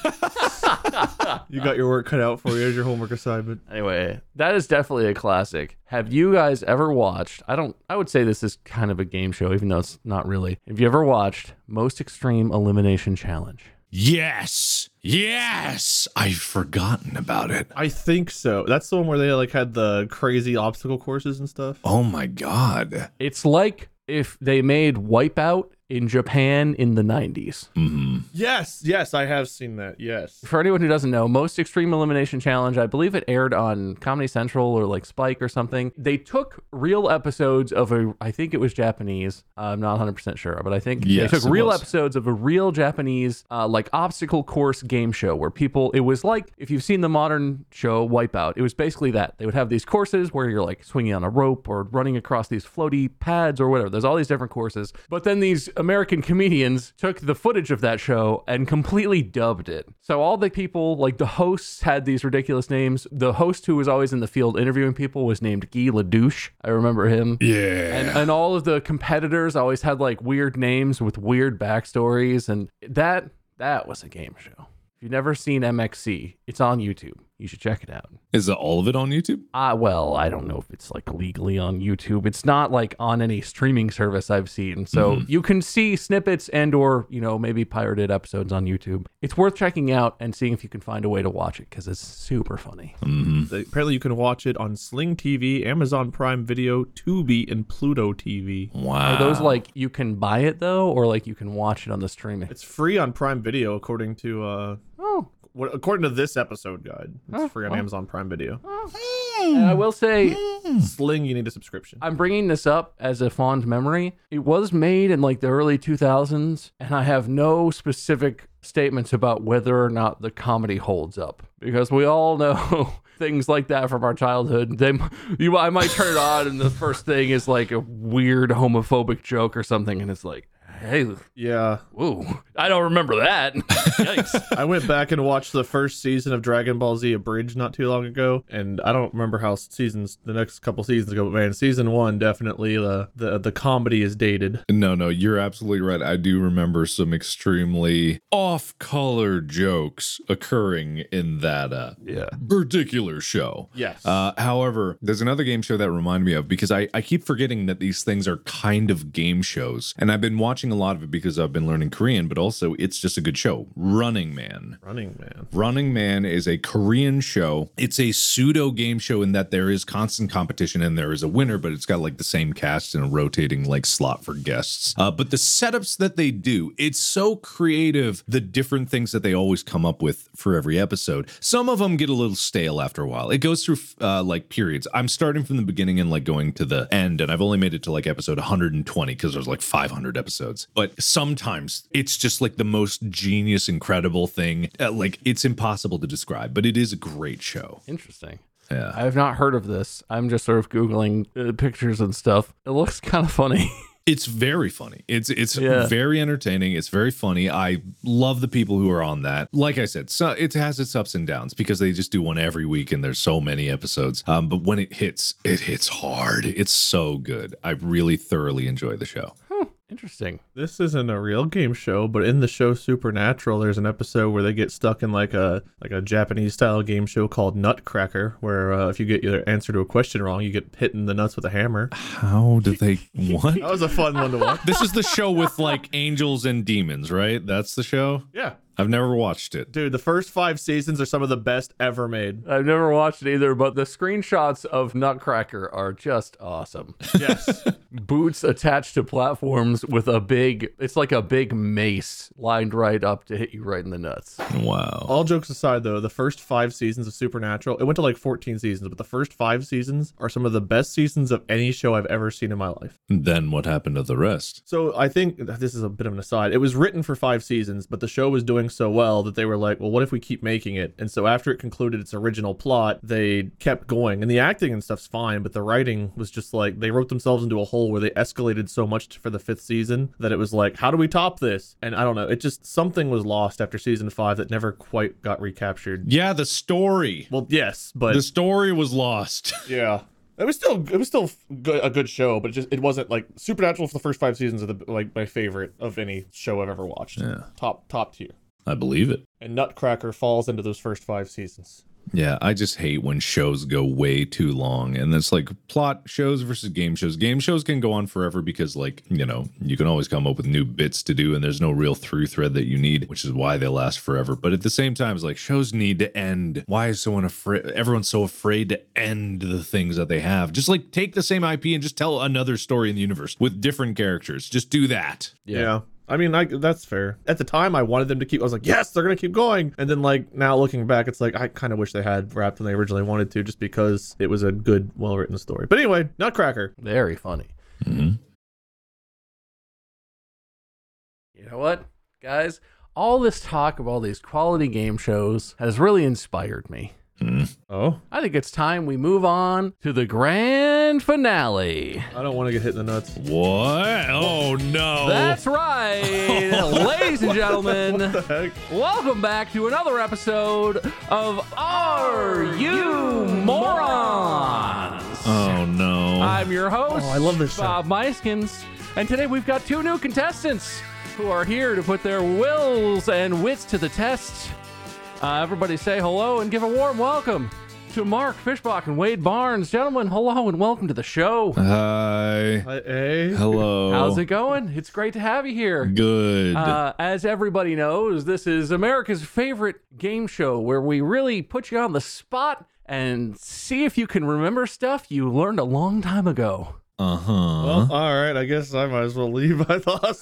You got your work cut out for you as your homework assignment. Anyway, that is definitely a classic. Have you guys ever watched, I don't, I would say this is kind of a game show, even though it's not really. Have you ever watched Most Extreme Elimination Challenge? Yes. Yes. I've forgotten about it. I think so. That's the one where they like had the crazy obstacle courses and stuff. Oh my God. It's like if they made Wipeout in Japan in the nineties. Mm-hmm. Yes, yes, I have seen that. Yes. For anyone who doesn't know, Most Extreme Elimination Challenge, I believe it aired on Comedy Central or like Spike or something. They took real episodes of a, I think it was Japanese. I'm not one hundred percent sure, but I think Yes, they took it real was. episodes of a real Japanese uh, like obstacle course game show where people, it was like, if you've seen the modern show Wipeout, it was basically that. They would have these courses where you're like swinging on a rope or running across these floaty pads or whatever. There's all these different courses. But then these American comedians took the footage of that show and completely dubbed it. So all the people, like the hosts had these ridiculous names. The host who was always in the field interviewing people was named Guy Ledouche. I remember him. Yeah. And, and all of the competitors always had like weird names with weird backstories. And that, that was a game show. If you've never seen M X C, it's on YouTube. You should check it out. Is all of it on YouTube? Ah, well, I don't know if it's like legally on YouTube. It's not like on any streaming service I've seen. So Mm-hmm. you can see snippets and or, you know, maybe pirated episodes on YouTube. It's worth checking out and seeing if you can find a way to watch it because it's super funny. Mm-hmm. They- Apparently, you can watch it on Sling T V, Amazon Prime Video, Tubi, and Pluto T V. Wow. Are those like you can buy it though, or like you can watch it on the streaming? It's free on Prime Video, according to uh, Oh, what according to this episode guide. It's Oh, free on oh. Amazon Prime Video. and I will say Sling, you need a subscription. I'm bringing this up as a fond memory. It was made in like the early two thousands, and I have no specific statements about whether or not the comedy holds up because we all know things like that from our childhood. They, you, I might turn it on, and the first thing is like a weird homophobic joke or something, and it's like, hey, Yeah. whoa, I don't remember that. Yikes. I went back and watched the first season of Dragon Ball Z Abridged not too long ago, and I don't remember how seasons the next couple seasons go, but man, season one definitely the the, the comedy is dated. No, no, you're absolutely right. I do remember some extremely off-color jokes occurring in that uh, Yeah. particular show. Yes. Uh, however, there's another game show that reminded me of because I, I keep forgetting that these things are kind of game shows. And I've been watching watching a lot of it because I've been learning Korean, but also it's just a good show. Running Man. Running Man. Running Man is a Korean show. It's a pseudo game show in that there is constant competition and there is a winner, but it's got like the same cast and a rotating like slot for guests. Uh, but the setups that they do, it's so creative, the different things that they always come up with for every episode. Some of them get a little stale after a while. It goes through uh, like periods. I'm starting from the beginning and like going to the end, and I've only made it to like episode one hundred twenty because there's like five hundred episodes. But sometimes it's just like the most genius, incredible thing. Uh, like it's impossible to describe, but it is a great show. Interesting. Yeah. I have not heard of this. I'm just sort of Googling uh, pictures and stuff. It looks kind of funny. It's very funny. It's it's Yeah. very entertaining. It's very funny. I love the people who are on that. Like I said, so it has its ups and downs because they just do one every week and there's so many episodes. Um, but when it hits, it hits hard. It's so good. I really thoroughly enjoy the show. Interesting. This isn't a real game show, but in the show Supernatural, there's an episode where they get stuck in like a like a Japanese style game show called Nutcracker, where uh, if you get your answer to a question wrong, you get hit in the nuts with a hammer. How did they what? That was a fun one to watch. This is the show with like angels and demons, right? That's the show? Yeah. I've never watched it. Dude, the first five seasons are some of the best ever made. I've never watched it either, but the screenshots of Nutcracker are just awesome. Yes. Boots attached to platforms with a big, it's like a big mace lined right up to hit you right in the nuts. Wow. All jokes aside, though, the first five seasons of Supernatural, it went to like fourteen seasons, but the first five seasons are some of the best seasons of any show I've ever seen in my life. Then what happened to the rest? So I think this is a bit of an aside. It was written for five seasons, but the show was doing so well that they were like, well, what if we keep making it? And so after it concluded its original plot, they kept going. And the acting and stuff's fine, but the writing was just like, they wrote themselves into a hole where they escalated so much for the fifth season that it was like, how do we top this? And I don't know, it just, something was lost after season five that never quite got recaptured. Yeah, the story. Well, yes, but The story was lost. yeah. It was still it was still good, a good show, but it just it wasn't like Supernatural for the first five seasons of the like my favorite of any show I've ever watched. Yeah. Top top tier. I believe it. And Nutcracker falls into those first five seasons. Yeah, I just hate when shows go way too long. And it's like plot shows versus game shows. Game shows can go on forever because, like, you know, you can always come up with new bits to do and there's no real through thread that you need, which is why they last forever. But at the same time, it's like shows need to end. Why is someone afraid? Everyone's so afraid to end the things that they have. Just like take the same I P and just tell another story in the universe with different characters. Just do that. Yeah. I mean, I, that's fair. At the time, I wanted them to keep, I was like, yes, they're going to keep going. And then, like, now looking back, it's like, I kind of wish they had wrapped when they originally wanted to, just because it was a good, well-written story. But anyway, Nutcracker. Very funny. Mm-hmm. You know what, guys? All this talk of all these quality game shows has really inspired me. Oh? I think it's time we move on to the grand finale. I don't want to get hit in the nuts. What? Oh, no. That's right, ladies and gentlemen. What the heck? Welcome back to another episode of Are You Morons? Oh, no. I'm your host, Oh, I love this show. Bob Meiskins, and today we've got two new contestants who are here to put their wills and wits to the test. Uh, everybody say hello and give a warm welcome to Mark Fishbach and Wade Barnes. Gentlemen, hello and welcome to the show. Hi. Hi, hey. Hello. How's it going? It's great to have you here. Good. Uh, as everybody knows, this is America's favorite game show where we really put you on the spot and see if you can remember stuff you learned a long time ago. Uh-huh. Well, all right. I guess I might as well leave. I lost.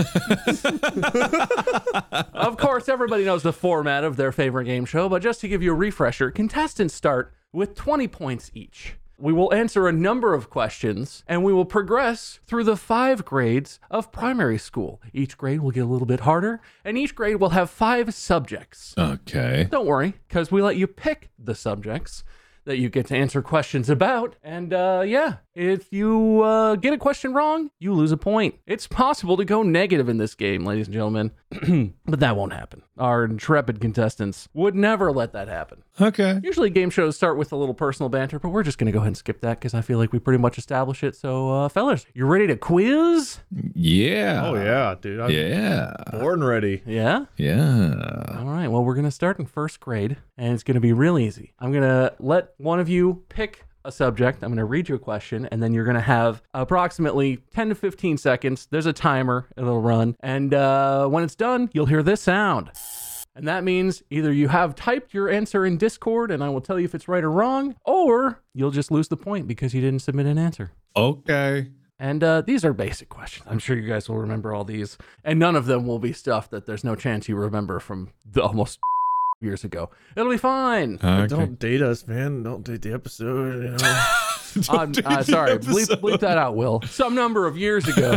Of course, everybody knows the format of their favorite game show, but just to give you a refresher, contestants start with twenty points each. We will answer a number of questions, and we will progress through the five grades of primary school. Each grade will get a little bit harder, and each grade will have five subjects. Okay. Don't worry, because we let you pick the subjects that you get to answer questions about. And uh, yeah, if you uh, get a question wrong, you lose a point. It's possible to go negative in this game, ladies and gentlemen, but that won't happen. Our intrepid contestants would never let that happen. Okay. Usually game shows start with a little personal banter, but we're just going to go ahead and skip that because I feel like we pretty much establish it. So, uh, fellas, you ready to quiz? Yeah. Oh, yeah, dude. I'm Yeah. born ready. Yeah? Yeah. All right, well, we're going to start in first grade, and it's going to be real easy. I'm going to let one of you pick a subject. I'm going to read you a question, and then you're going to have approximately ten to fifteen seconds. There's a timer. It'll run. And uh, when it's done, you'll hear this sound. And that means either you have typed your answer in Discord, and I will tell you if it's right or wrong, or you'll just lose the point because you didn't submit an answer. Okay. And uh, these are basic questions. I'm sure you guys will remember all these. And none of them will be stuff that there's no chance you remember from the almost years ago. It'll be fine. Okay. Don't date us, man. Don't date the episode. You know? I'm uh, sorry. Bleep, bleep that out, Will. Some number of years ago.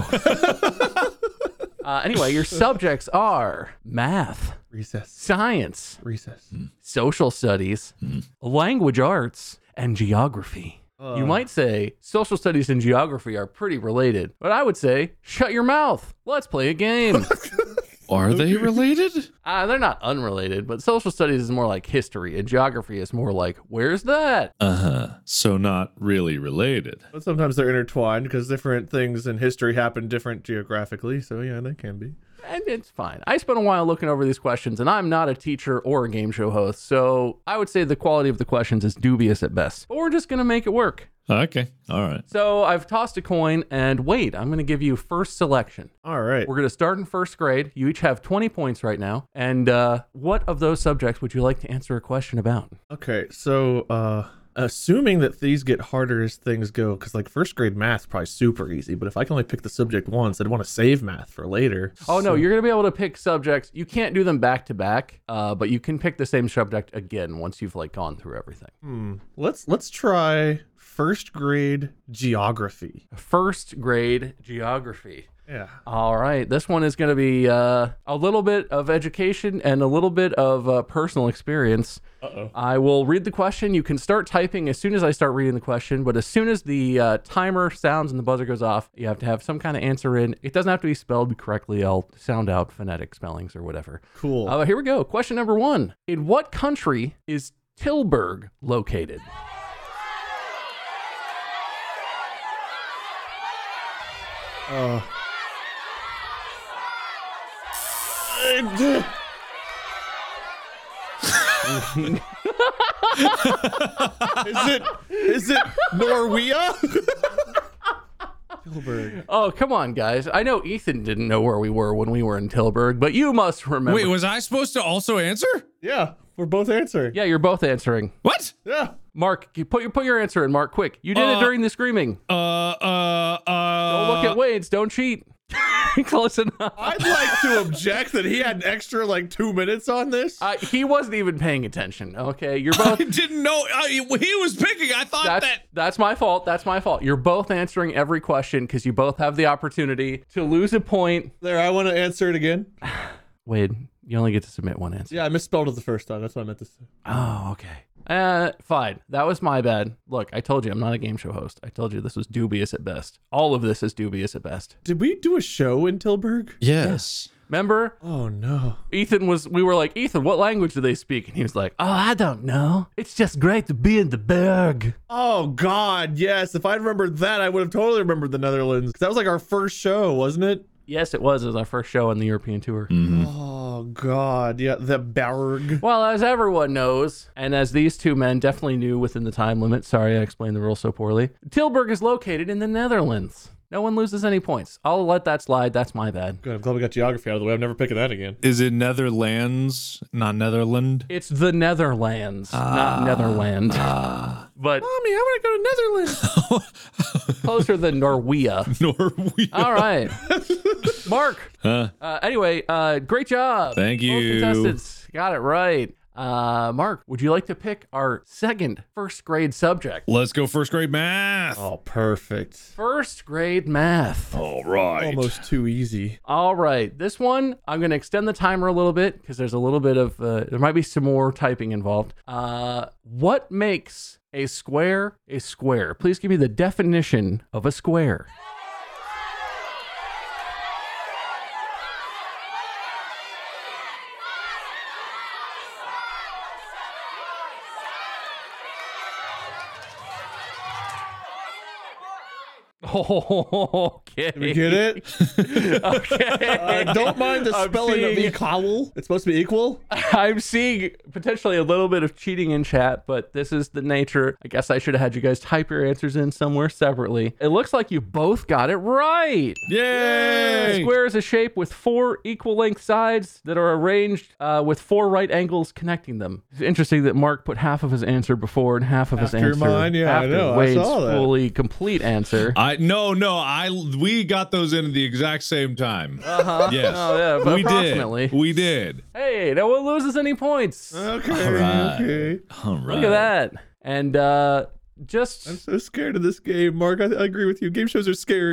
uh, anyway, your subjects are math, Recess. science, Recess. social studies, language arts, and geography. You might say social studies and geography are pretty related, but I would say shut your mouth. Let's play a game. Are they related? Uh, they're not unrelated, but social studies is more like history, and geography is more like, where's that? Uh-huh. So not really related. But sometimes they're intertwined because different things in history happen different geographically. So yeah, they can be. And it's fine. I spent a while looking over these questions, and I'm not a teacher or a game show host, so I would say the quality of the questions is dubious at best. But we're just going to make it work. Okay. All right. So I've tossed a coin, and wait, I'm going to give you first selection. All right. We're going to start in first grade. You each have twenty points right now. And uh, what of those subjects would you like to answer a question about? Okay. So, uh, assuming that these get harder as things go, because like first grade math's probably super easy, but if I can only pick the subject once, I'd want to save math for later. Oh, no, So- you're going to be able to pick subjects. You can't do them back to back, uh, but you can pick the same subject again once you've like gone through everything. Hmm. Let's let's try first grade geography. First grade geography. Yeah. All right. This one is going to be uh, a little bit of education and a little bit of uh, personal experience. Uh-oh. I will read the question. You can start typing as soon as I start reading the question, but as soon as the uh, timer sounds and the buzzer goes off, you have to have some kind of answer in. It doesn't have to be spelled correctly. I'll sound out phonetic spellings or whatever. Cool. Uh, here we go. Question number one. In what country is Tilburg located? Uh, is it is it Norway? Tilburg. Oh, come on, guys. I know Ethan didn't know where we were when we were in Tilburg, but you must remember. Wait, was I supposed to also answer? Yeah, we're both answering. Yeah, you're both answering. What? Yeah. Mark, you put your put your answer in, Mark, quick. You did Uh, it during the screaming. Uh, uh, uh. Don't look at Wade's. Don't cheat. Close enough. I'd like to object that he had an extra like two minutes on this. Uh, he wasn't even paying attention. Okay, you're I both. didn't know. I, he was picking. I thought That's, that. that's my fault. That's my fault. You're both answering every question because you both have the opportunity to lose a point. There, I want to answer it again. Wade, you only get to submit one answer. Yeah, I misspelled it the first time. That's what I meant to say. Oh, okay. Uh, fine. That was my bad. Look, I told you I'm not a game show host. I told you this was dubious at best. All of this is dubious at best. Did we do a show in Tilburg? Yes. Remember? Oh no. Ethan was, we were like, Ethan, what language do they speak? And he was like, oh, I don't know. It's just great to be in the Berg. Oh God, yes. If I'd remembered that, I would have totally remembered the Netherlands. That was like our first show, wasn't it? Yes, it was. It was our first show on the European tour. Oh God, yeah, the Berg. Well, as everyone knows, and as these two men definitely knew within the time limit, sorry I explained the rules so poorly, Tilburg is located in the Netherlands. No one loses any points. I'll let that slide. That's my bad. Good. I'm glad we got geography out of the way. I'm never picking that again. Is it Netherlands, not Netherland? It's the Netherlands, not Netherland. But Mommy, I want to go to Netherlands. closer than Norway. Norway. All right. Mark. Huh? Uh, anyway, uh, great job. Thank Both you. contestants got it right. Uh, Mark, would you like to pick our second first grade subject? Let's go first grade math. Oh, perfect. First grade math. All right. Almost too easy. All right. This one, I'm going to extend the timer a little bit because there's a little bit of, uh, there might be some more typing involved. Uh, what makes a square a square? Please give me the definition of a square. Oh, Okay. We get it? Okay. Uh, don't mind the I'm spelling of seeing- equal. It's supposed to be equal. I'm seeing potentially a little bit of cheating in chat, but this is the nature. I guess I should have had you guys type your answers in somewhere separately. It looks like you both got it right. Yay! A square is a shape with four equal length sides that are arranged uh, with four right angles connecting them. It's interesting that Mark put half of his answer before and half of his After answer mine, yeah, I after know, I Wade's saw that. fully complete answer. I no no I we got those in at the exact same time. Uh huh. Yes. Oh, yeah, but we approximately. did. We did. Hey, no one loses any points. Okay. All right. Okay. All right. Look at that. And uh, just I'm so scared of this game, Mark. I, I agree with you. Game shows are scary.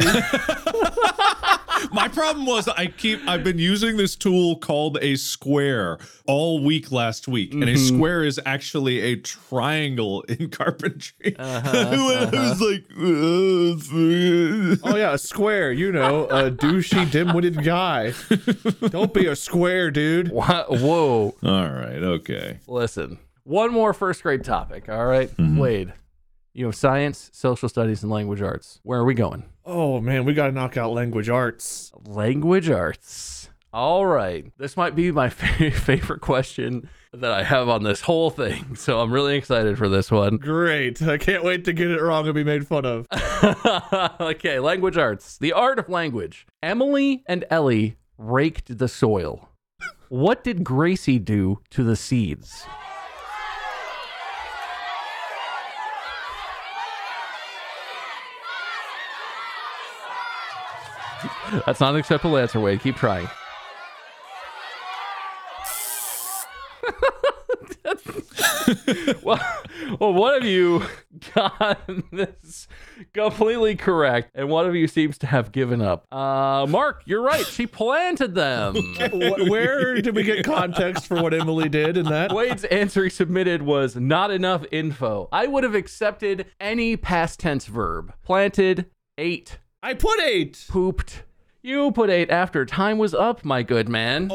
My problem was I keep I've been using this tool called a square all week last week, and a square is actually a triangle in carpentry. I was like, Oh yeah, a square. You know, a douchey, dim-witted guy. Don't be a square, dude. Wha- whoa. all right, okay. Listen, one more first grade topic. All right? Wade, you have science, social studies, and language arts. Where are we going? Oh man, we gotta knock out language arts. Language arts. All right. This might be my fa- favorite question that I have on this whole thing. So I'm really excited for this one. Great. I can't wait to get it wrong and be made fun of. Okay, language arts. The art of language. Emily and Ellie raked the soil. What did Gracie do to the seeds? That's not an acceptable answer, Wade. Keep trying. well, well, one of you got this completely correct, and one of you seems to have given up. Uh, Mark, you're right. She planted them. Wh- Where did we get context for what Emily did in that? Wade's answer he submitted was not enough info. I would have accepted any past tense verb. Planted, ate, I put eight. pooped. You put eight after time was up, my good man.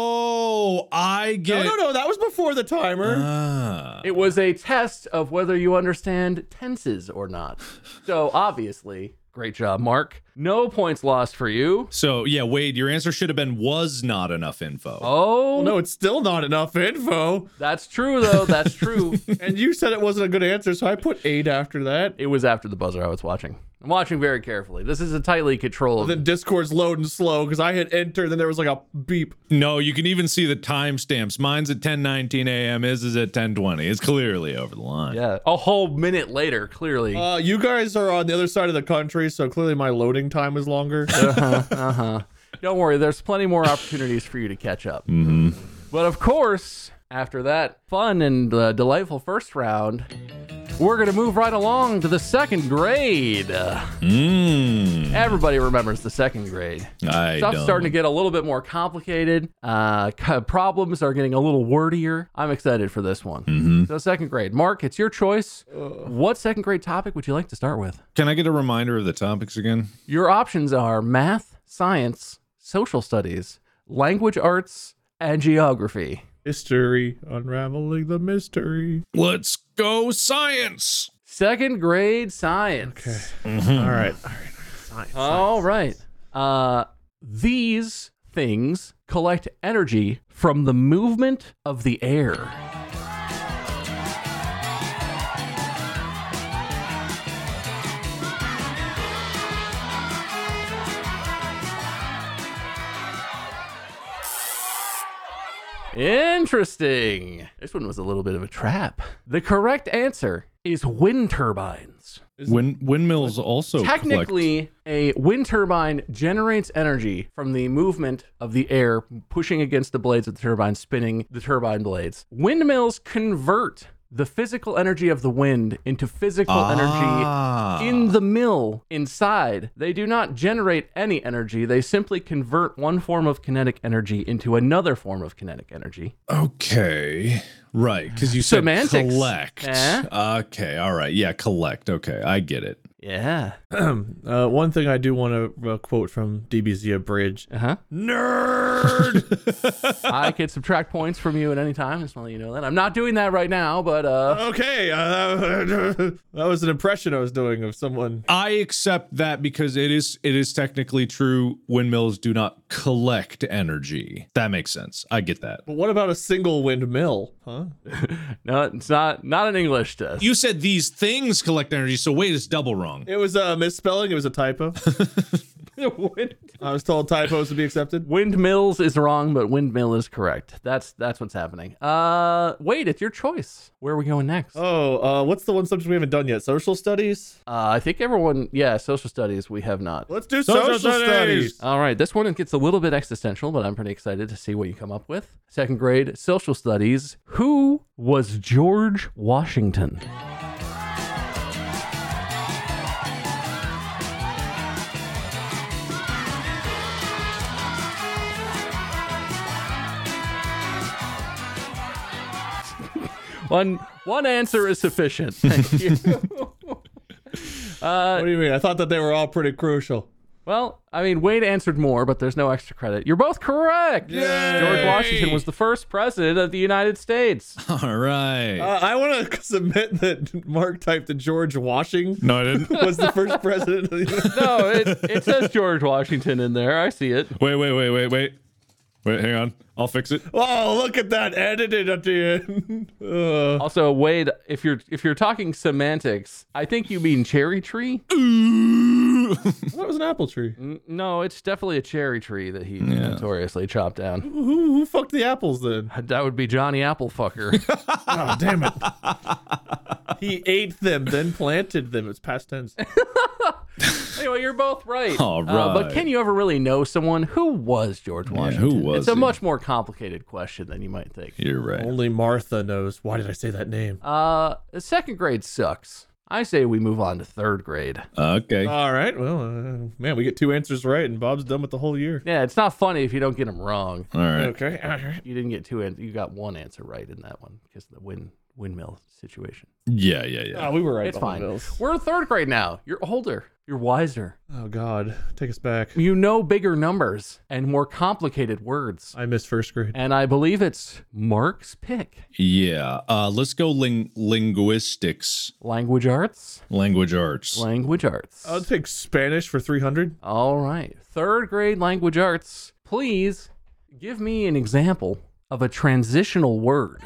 Oh, I No, get. no, no. That was before the timer. Ah. It was a test of whether you understand tenses or not. So obviously, great job, Mark. No points lost for you. So yeah, Wade, your answer should have been was not enough info. Oh, Well, no, it's still not enough info. that's true, though. That's true. And you said it wasn't a good answer, so I put eight after that. It was after the buzzer I was watching. I'm watching very carefully. This is a tightly controlled. Then Discord's loading slow because I hit enter, then there was like a beep. No, you can even see the timestamps. Mine's at ten nineteen a.m. His is at ten twenty. It's clearly over the line. Yeah, a whole minute later, clearly. Uh, you guys are on the other side of the country, so clearly my loading time is longer. Uh-huh, uh-huh. Don't worry, there's plenty more opportunities for you to catch up. Mm-hmm. But of course, after that fun and uh, delightful first round, we're going to move right along to the second grade. Uh, Mm, everybody remembers the second grade. I Stuff's don't. starting to get a little bit more complicated. Uh, c- problems are getting a little wordier. I'm excited for this one. Mm-hmm. So second grade. Mark, it's your choice. What second grade topic would you like to start with? Can I get a reminder of the topics again? Your options are math, science, social studies, language arts, and geography. History, unraveling the mystery. Let's go science. Second grade science. Okay. All right. All right. Science. All right. Uh, these things collect energy from the movement of the air. Interesting. This one was a little bit of a trap. The correct answer is wind turbines. Wind, windmills also collect- Technically, a wind turbine generates energy from the movement of the air pushing against the blades of the turbine, spinning the turbine blades. Windmills convert the physical energy of the wind into physical Ah. energy in the mill inside. They do not generate any energy. They simply convert one form of kinetic energy into another form of kinetic energy. Okay. Right, because you said Semantics. collect. Eh? Okay, all right. Yeah, collect. Okay, I get it. Yeah. uh, one thing I do want to uh, quote from D B Z Abridged. Uh-huh. Nerd! I can subtract points from you at any time. Just want to let you know that. I'm not doing that right now, but uh Okay, uh, that was an impression I was doing of someone. I accept that because it is it is technically true. Windmills do not collect energy. That makes sense. I get that. But what about a single windmill? Huh? no, it's not not an English test. You said these things collect energy, so wait, it's double wrong. It was a misspelling. It was a typo. Wind- I was told typos to be accepted. Windmills is wrong, but windmill is correct. That's that's what's happening. Uh, wait, it's your choice. Where are we going next? Uh, Oh, uh, what's the one subject we haven't done yet? Social studies? I think everyone, yeah, social studies we have not. Let's do social, Social studies. studies. All right, this one gets a little bit existential, but I'm pretty excited to see what you come up with. Second grade social studies. Who was George Washington? One one answer is sufficient. Thank you. What do you mean? I thought that they were all pretty crucial. Well, I mean, Wade answered more, but there's no extra credit. You're both correct. Yay! George Washington was the first president of the United States. All right. Uh, I want to submit that Mark typed that George Washing no, I didn't. was the first president of the United States. No, it, it says George Washington in there. I see it. Wait, wait, wait, wait, wait. Wait, hang on. I'll fix it. Oh, look at that edited at the end. Uh, Also, Wade, if you're if you're talking semantics, I think you mean cherry tree. that was an apple tree. N- No, it's definitely a cherry tree that he notoriously chopped down. Who, who fucked the apples then? That would be Johnny Applefucker. Oh, damn it. He ate them, then planted them. It's past tense. Anyway, you're both right. All Uh, but right. can you ever really know someone who was George Washington? who was It's a he? much more complicated question than you might think. You're right. Only Martha knows. Why did I say that name? Uh, second grade sucks. I say we move on to third grade. Okay. All right. Well, uh, man, we get two answers right, and Bob's done with the whole year. Yeah, it's not funny if you don't get them wrong. All right. Okay. All right. You didn't get two, an- you got one answer right in that one because of the wind windmill situation. Yeah, yeah, yeah. Oh, we were right. It's about fine. Bills. We're in third grade now. You're older. You're wiser. Oh God, take us back. You know bigger numbers and more complicated words. I missed first grade. And I believe it's Mark's pick. Yeah. Uh, let's go ling- linguistics, Language arts. language arts. Language arts. I'll take Spanish for three hundred. All right. Third grade language arts. Please give me an example of a transitional word.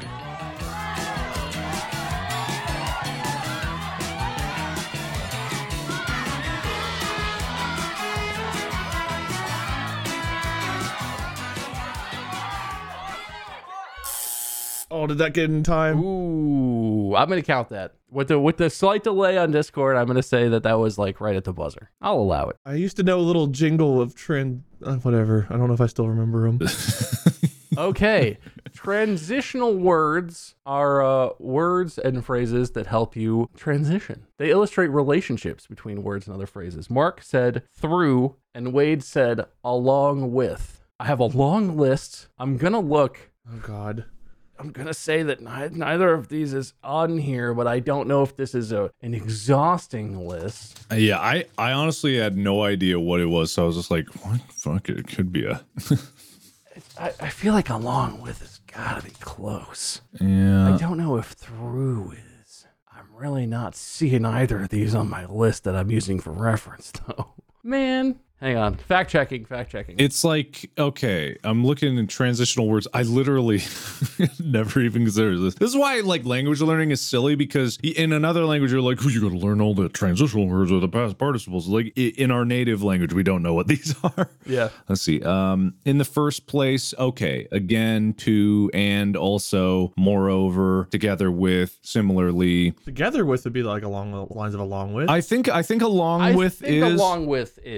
Oh, did that get in time? Ooh, I'm gonna count that with the with the slight delay on Discord. I'm gonna say that that was like right at the buzzer. I'll allow it. I used to know a little jingle of trend. Uh, whatever. I don't know if I still remember them. Okay, transitional words are uh, words and phrases that help you transition. They illustrate relationships between words and other phrases. Mark said through, and Wade said along with. I have a long list. I'm gonna look. Oh God. I'm gonna say that ni- neither of these is on here, but I don't know if this is a an exhausting list. Yeah, I, I honestly had no idea what it was, so I was just like, what? Fuck it, it could be a. I, I feel like along with has gotta be close. Yeah. I don't know if through is. I'm really not seeing either of these on my list that I'm using for reference, though. Man, hang on. Fact checking, fact checking. It's like, okay, I'm looking in transitional words. I literally never even considered this. This is why like language learning is silly, because in another language, you're like, oh, you gotta learn all the transitional words or the past participles. Like i- in our native language, we don't know what these are. Yeah. Let's see. Um, in the first place, okay, again, to, and also, moreover, together with, similarly. Together with would be like along the lines of along with. I think I think along I with think is along with is, yeah.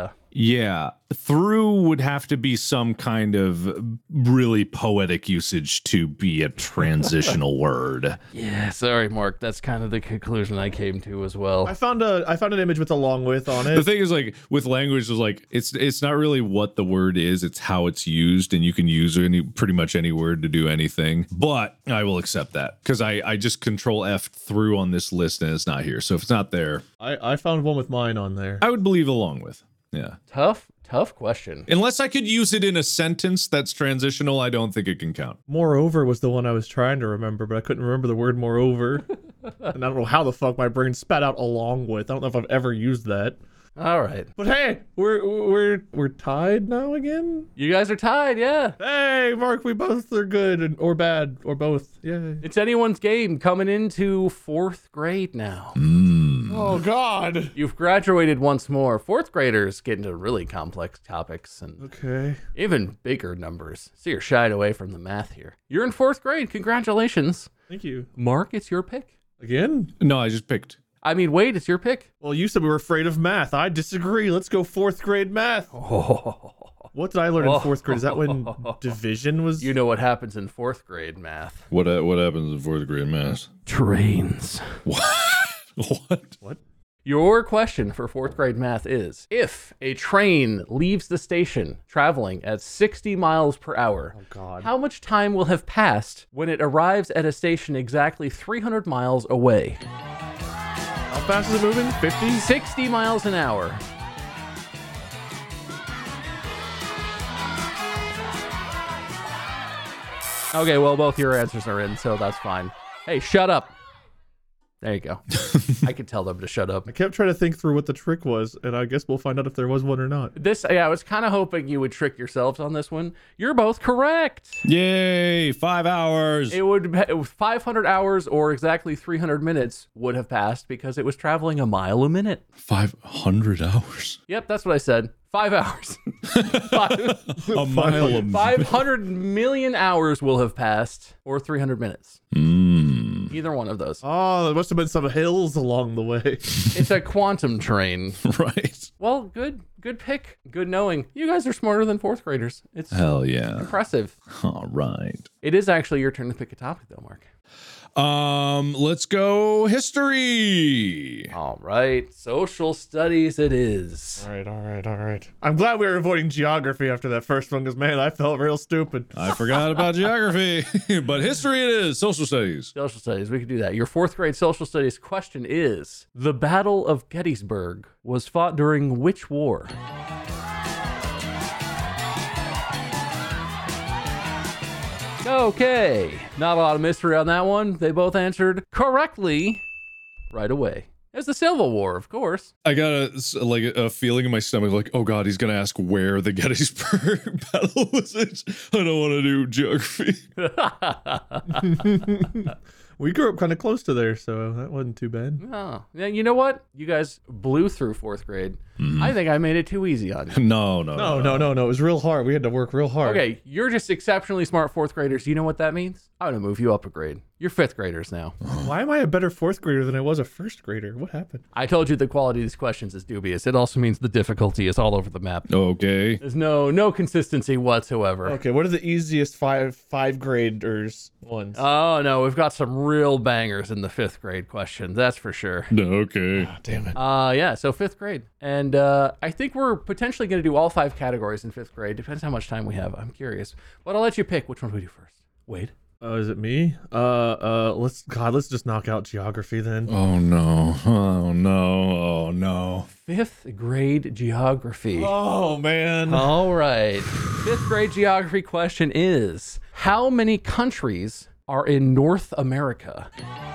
Yeah. Yeah. Through would have to be some kind of really poetic usage to be a transitional word. Yeah, sorry, Mark. That's kind of the conclusion I came to as well. I found a I found an image with along with on The it. thing is, like, with language, is like it's it's not really what the word is, it's how it's used, and you can use any pretty much any word to do anything. But I will accept that because I, I just control F through on this list and it's not here. So if it's not there, I, I found one with mine on there. I would believe along with. Yeah. Tough, tough question. Unless I could use it in a sentence that's transitional, I don't think it can count. Moreover was the one I was trying to remember, but I couldn't remember the word moreover. And I don't know how the fuck my brain spat out along with. I don't know if I've ever used that. All right. But hey, we're we're we're tied now again. You guys are tied, yeah. Hey, Mark, we both are good and, or bad or both. Yay. It's anyone's game coming into fourth grade now. Oh God. You've graduated once more. Fourth graders get into really complex topics and Okay. even bigger numbers. So you're shied away from the math here. You're in fourth grade. Congratulations. Thank you. Mark, it's your pick. Again? No, I just picked. I mean, wait, it's your pick. Well, you said we were afraid of math. I disagree. Let's go fourth grade math. Oh, What did I learn in fourth grade? Is that when division was? you know what happens in fourth grade math? What uh, what happens in fourth grade math? Trains. What? What? Your question for fourth grade math is, if a train leaves the station traveling at sixty miles per hour, Oh God. how much time will have passed when it arrives at a station exactly three hundred miles away? How fast is it moving? fifty? sixty miles an hour. Okay, well, both your answers are in, so that's fine. Hey, shut up. There you go. I could tell them to shut up. I kept trying to think through what the trick was, and I guess we'll find out if there was one or not. This, yeah, I was kind of hoping you would trick yourselves on this one. You're both correct. Yay! Five hours. It would it was five hundred hours or exactly three hundred minutes would have passed because it was traveling a mile a minute. Five hundred hours. Yep, that's what I said. Five hours. Five, A mile. a five hundred million hours will have passed or three hundred minutes. Mm. Either one of those. Oh, there must have been some hills along the way. It's a quantum train. Right. Well, good good pick. Good knowing. You guys are smarter than fourth graders. It's Hell yeah. impressive. All right. It is actually your turn to pick a topic though, Mark. Um, let's go history. All right. Social studies it is. All right, all right, all right. I'm glad we were avoiding geography after that first one, because man, I felt real stupid. I forgot about geography, but history it is. Social studies. Social studies, we could do that. Your fourth grade social studies question is, the Battle of Gettysburg was fought during which war? Okay, not a lot of mystery on that one. They both answered correctly right away. It's the Civil War, of course. I got a s- like a feeling in my stomach, like, oh god, he's gonna ask where the Gettysburg Battle was. I don't want to do geography. We grew up kind of close to there, so that wasn't too bad. Oh, yeah, you know what? You guys blew through fourth grade. I think I made it too easy on you. No, no, No, no, no, no. It was real hard. We had to work real hard. Okay, you're just exceptionally smart fourth graders. You know what that means? I'm gonna move you up a grade. You're fifth graders now. Why am I a better fourth grader than I was a first grader? What happened? I told you the quality of these questions is dubious. It also means the difficulty is all over the map. Okay. There's no no consistency whatsoever. Okay, what are the easiest five five graders ones? Oh no, we've got some real bangers in the fifth grade questions. That's for sure. Okay. Damn it. Uh yeah, so fifth grade, and uh, I think we're potentially going to do all five categories in fifth grade. Depends how much time we have. I'm curious, but I'll let you pick which one we do first. Wade. Uh, is it me? Uh, uh, let's God, let's just knock out geography then. Oh no. Oh no. Oh no. Fifth grade geography. Oh man. All right. Fifth grade geography question is, how many countries are in North America?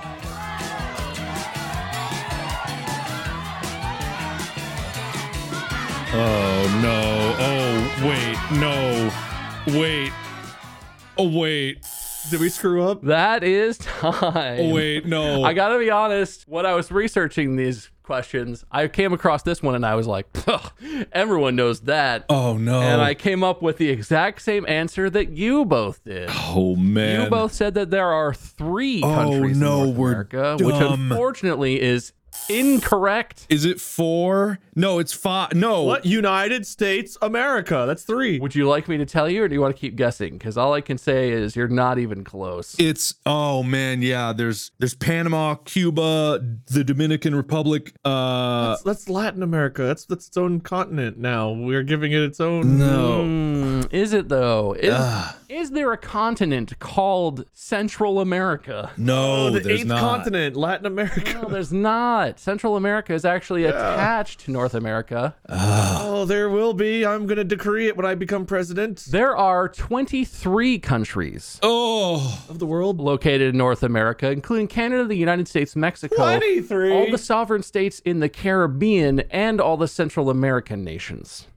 Oh no. Oh wait. No. Wait. Oh wait. Did we screw up? That is time. Oh wait. No. I gotta be honest, when I was researching these questions, I came across this one and I was like, "Ugh, everyone knows that. Oh no. And I came up with the exact same answer that you both did. Oh man. You both said that there are three Oh, countries no, in North we're America, which dumb. unfortunately is Incorrect. Is it four? No, it's five. No. What? United States America. That's three. Would you like me to tell you, or do you want to keep guessing? Because all I can say is you're not even close. It's oh man, yeah. There's there's Panama, Cuba, the Dominican Republic. Uh, That's, that's Latin America. That's that's its own continent now. We're giving it its own. no. Mm, is it though? Is, is there a continent called Central America? No, Oh, the there's eighth not. continent, Latin America. No, there's not. Central America is actually attached to North America. Oh, there will be. I'm gonna decree it when I become president There are twenty-three countries Oh, of the world. located in North America, including Canada, the United States, Mexico, twenty-three. all the sovereign states in the Caribbean, and all the Central American nations.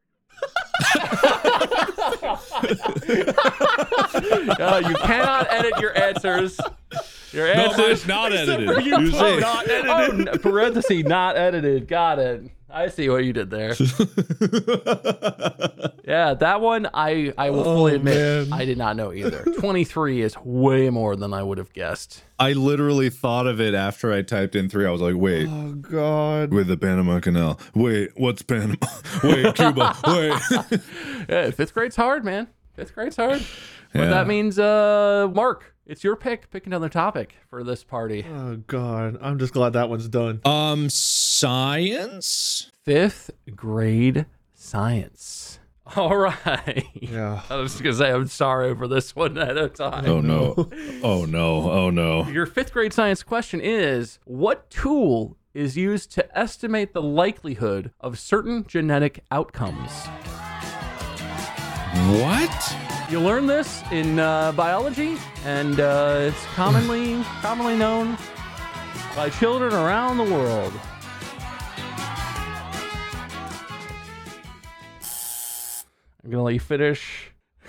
Uh, you cannot edit your answers. Your no, answers. mine's not edited. for you, You Chloe. say- Not edited. Oh, n- parenthesis, not edited. Got it. I see what you did there. Yeah, that one I, I will fully admit man. I did not know either. twenty-three is way more than I would have guessed. I literally thought of it after I typed in three. I was like, wait, Oh God. with the Panama Canal. Wait, what's Panama? Wait, Cuba. Wait. Yeah, fifth grade's hard, man. Fifth grade's hard. But Yeah. that means, uh, Mark, it's your pick. Pick another topic for this party. Oh God. I'm just glad that one's done. Um, science. Fifth grade science. All right. Yeah. I was just going to say, I'm sorry for this one at a time. Oh no. Oh no. Oh no. Your fifth grade science question is, what tool is used to estimate the likelihood of certain genetic outcomes? What? You learn this in uh, biology, and uh, it's commonly commonly known by children around the world. I'm gonna let you finish.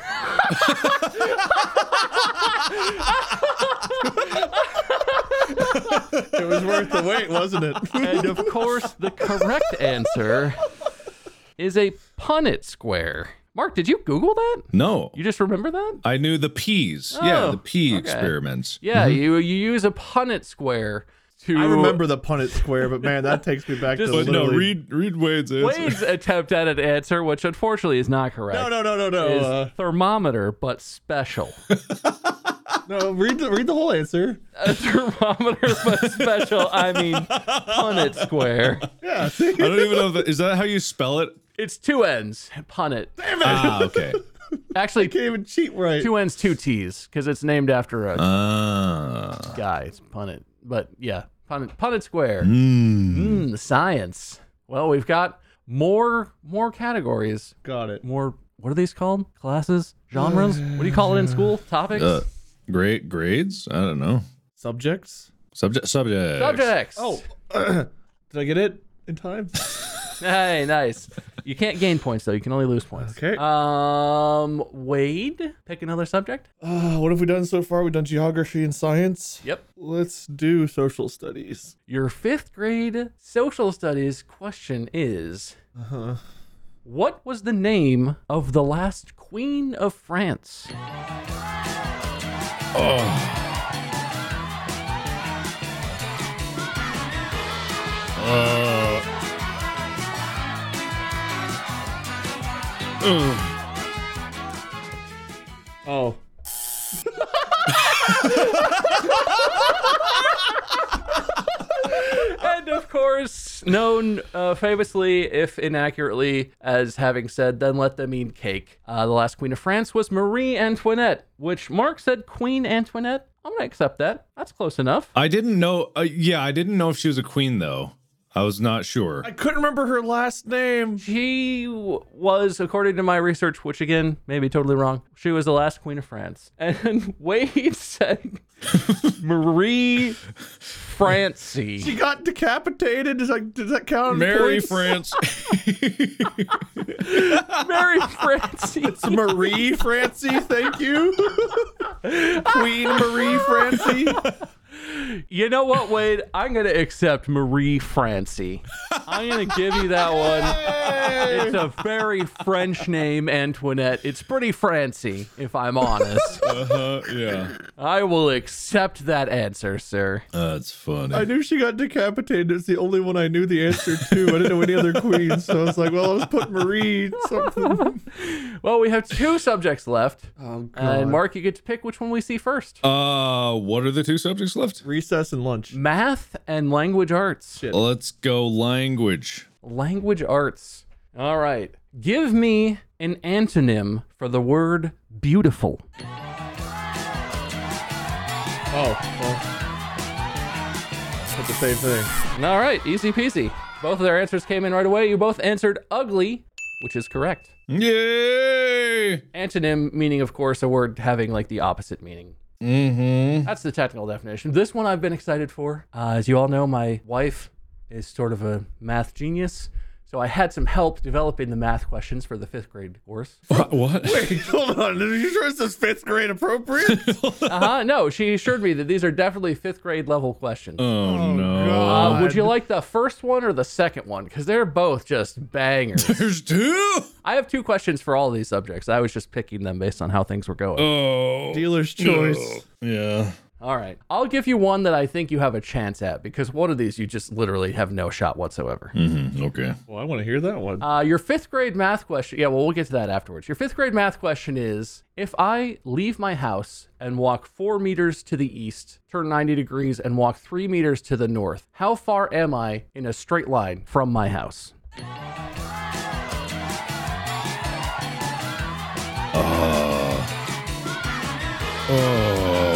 It was worth the wait, wasn't it? And of course, the correct answer is a Punnett square. Mark, did you Google that? No. You just remember that? I knew the peas. yeah, Oh, the pea okay. experiments. Yeah, you you use a Punnett square to. I remember the Punnett square, but man, that takes me back Just- to But no, literally- read read Wade's answer. Wade's attempt at an answer, which unfortunately is not correct. No, no, no, no, no. Is Uh, thermometer, but special. no, read the read the whole answer. A thermometer, but special. I mean, Punnett square. Yeah. See? I don't even know if that, is that how you spell it? It's two N's. Punnett. Ah, okay. Actually, Can't even cheat right. two N's, two T's, because it's named after a Ah. guy. It's Punnett. But yeah, Punnett, Punnett square. Mm. Mm, science. Well, we've got more more categories. Got it. More. What are these called? Classes? Genres? What do you call it in school? Topics? Uh, great grades? I don't know. Subjects. Subject subject. Subjects. Oh, did I get it in time? Hey, nice. You can't gain points though. You can only lose points. Okay. Um, Wade, pick another subject. Uh, what have we done so far? We've done geography and science. Yep. Let's do social studies. Your fifth grade social studies question is: Uh-huh. what was the name of the last queen of France? Oh. And of course, known uh, famously, if inaccurately, as having said, then let them eat cake. Uh, the last queen of France was Marie Antoinette, which Mark said Queen Antoinette. I'm going to accept that. That's close enough. I didn't know. Uh, yeah, I didn't know if she was a queen though. I was not sure. I couldn't remember her last name. She w- was, according to my research, which again, maybe totally wrong, she was the last queen of France. And Wade said Marie Francie. She got decapitated. Is like, does that count? Mary points? France. Mary Francie. It's Marie Francie. Thank you. Queen Marie Francie. You know what, Wade? I'm going to accept Marie Francie. I'm going to give you that one. It's a very French name, Antoinette. It's pretty Francie, if I'm honest. Uh-huh, yeah. I will accept that answer, sir. That's funny. I knew she got decapitated. It's the only one I knew the answer to. I didn't know any other queens, so I was like, well, I'll just put Marie something. Well, we have two subjects left. Oh, God. And Mark, you get to pick which one we see first. Uh, what are the two subjects left? Recess and lunch. Math and language arts. Shit. Let's go language. Language arts. All right. Give me an antonym for the word beautiful. Oh, well. That's the same thing. All right. Easy peasy. Both of their answers came in right away. You both answered ugly, which is correct. Yay! Antonym meaning, of course, a word having like the opposite meaning. Mm-hmm. That's the technical definition. This one I've been excited for. Uh, as you all know, my wife is sort of a math genius. So I had some help developing the math questions for the fifth grade course. What? What? Wait, hold on. Are you sure this is fifth grade appropriate? Uh-huh. No, she assured me that these are definitely fifth grade level questions. Oh, no. Uh, would you like the first one or the second one? Because they're both just bangers. There's two? I have two questions for all these subjects. I was just picking them based on how things were going. Oh. Dealer's choice. Yeah. All right. I'll give you one that I think you have a chance at because one of these you just literally have no shot whatsoever. Mm-hmm. Okay. Well, I want to hear that one. Uh, your fifth grade math question. Yeah, well, we'll get to that afterwards. Your fifth grade math question is, if I leave my house and walk four meters to the east, turn ninety degrees, and walk three meters to the north, how far am I in a straight line from my house? Uh, oh.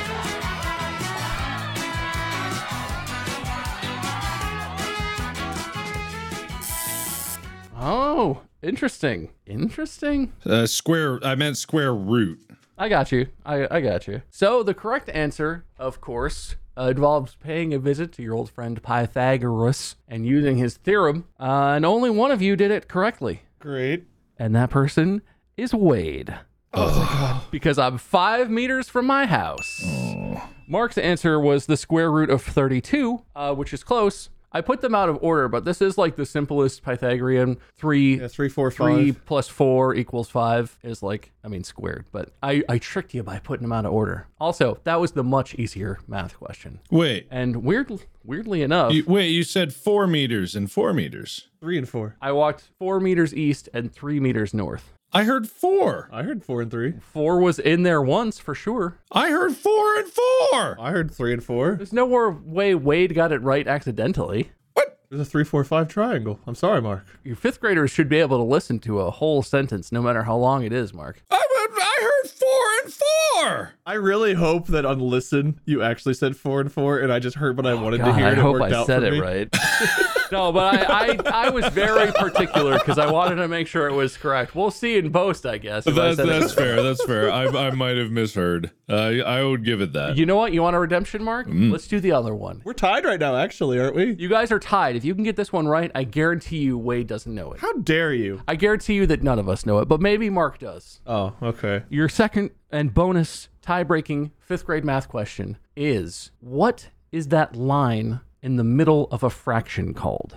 Oh, interesting. Interesting. Uh, square, I meant square root. I got you. I, I got you. So the correct answer, of course, uh, involves paying a visit to your old friend Pythagoras and using his theorem. Uh, and only one of you did it correctly. Great. And that person is Wade. Oh, my God. Because I'm five meters from my house. Oh. Mark's answer was the square root of thirty-two, uh, which is close. I put them out of order, but this is like the simplest Pythagorean. Three, Yeah, three, four, three five. plus four equals five is like, I mean, squared. But I, I tricked you by putting them out of order. Also, that was the much easier math question. Wait. And weird, weirdly enough, You, wait, you said four meters and four meters. Three and four. I walked four meters east and three meters north. I heard four. I heard four and three. Four was in there once for sure. I heard four and four. I heard three and four. There's no more way Wade got it right accidentally. What? There's a three, four, five triangle. I'm sorry, Mark. Your fifth graders should be able to listen to a whole sentence, no matter how long it is, Mark. I, I heard four and four. I really hope that on listen you actually said four and four, and I just heard what I wanted God, to hear. I and it hope worked I out said for it me. right. No, but I, I, I was very particular because I wanted to make sure it was correct. We'll see in post, I guess. if I That's said it that's fair. That's fair. I I might have misheard. Uh, I would give it that. You know what? You want a redemption, Mark? Let's do the other one. We're tied right now, actually, aren't we? You guys are tied. If you can get this one right, I guarantee you Wade doesn't know it. How dare you? I guarantee you that none of us know it, but maybe Mark does. Oh, okay. Your second and bonus tie-breaking fifth grade math question is, what is that line in the middle of a fraction called?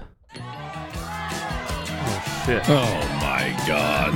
Oh, shit. Oh my god.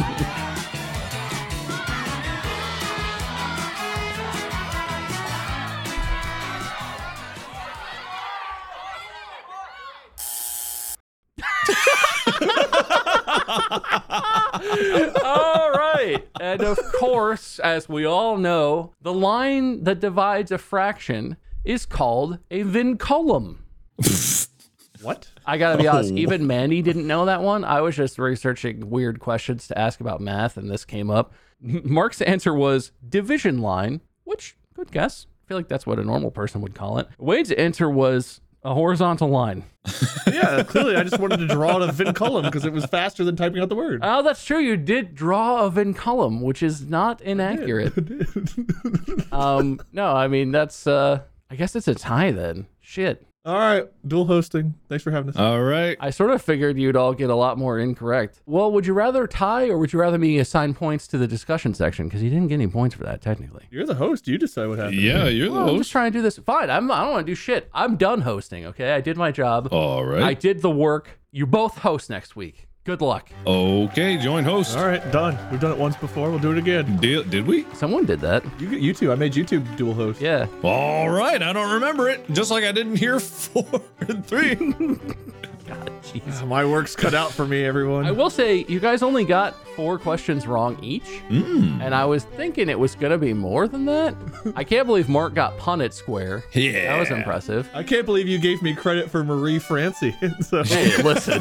All right. And of course, as we all know, the line that divides a fraction is called a vinculum. What? I gotta be honest, Oh. even Mandy didn't know that one. I was just researching weird questions to ask about math, and this came up. Mark's answer was division line, which, good guess. I feel like that's what a normal person would call it. Wade's answer was a horizontal line. Yeah, clearly I just wanted to draw a vinculum because it was faster than typing out the word. Oh, that's true. You did draw a vinculum, which is not inaccurate. um, no, I mean, that's, uh, I guess it's a tie then. Shit. All right, dual hosting. Thanks for having us. All right. I sort of figured you'd all get a lot more incorrect. Well, would you rather tie or would you rather me assign points to the discussion section? Because you didn't get any points for that, technically. You're the host. You decide what happens. Yeah, you're the Well, I'm just host. trying to do this. Fine. I'm, I don't want to do shit. I'm done hosting, okay? I did my job. All right. I did the work. You both host next week. Good luck. Okay, join host. All right, done. We've done it once before. We'll do it again. Did, did we? Someone did that. You, you two. I made you two dual host. Yeah. All right, I don't remember it. Just like I didn't hear four and three. God, jeez. My work's cut out for me, everyone. I will say, you guys only got four questions wrong each. Mm. And I was thinking it was going to be more than that. I can't believe Mark got punted square. Yeah. That was impressive. I can't believe you gave me credit for Marie Francie. so. Hey, listen.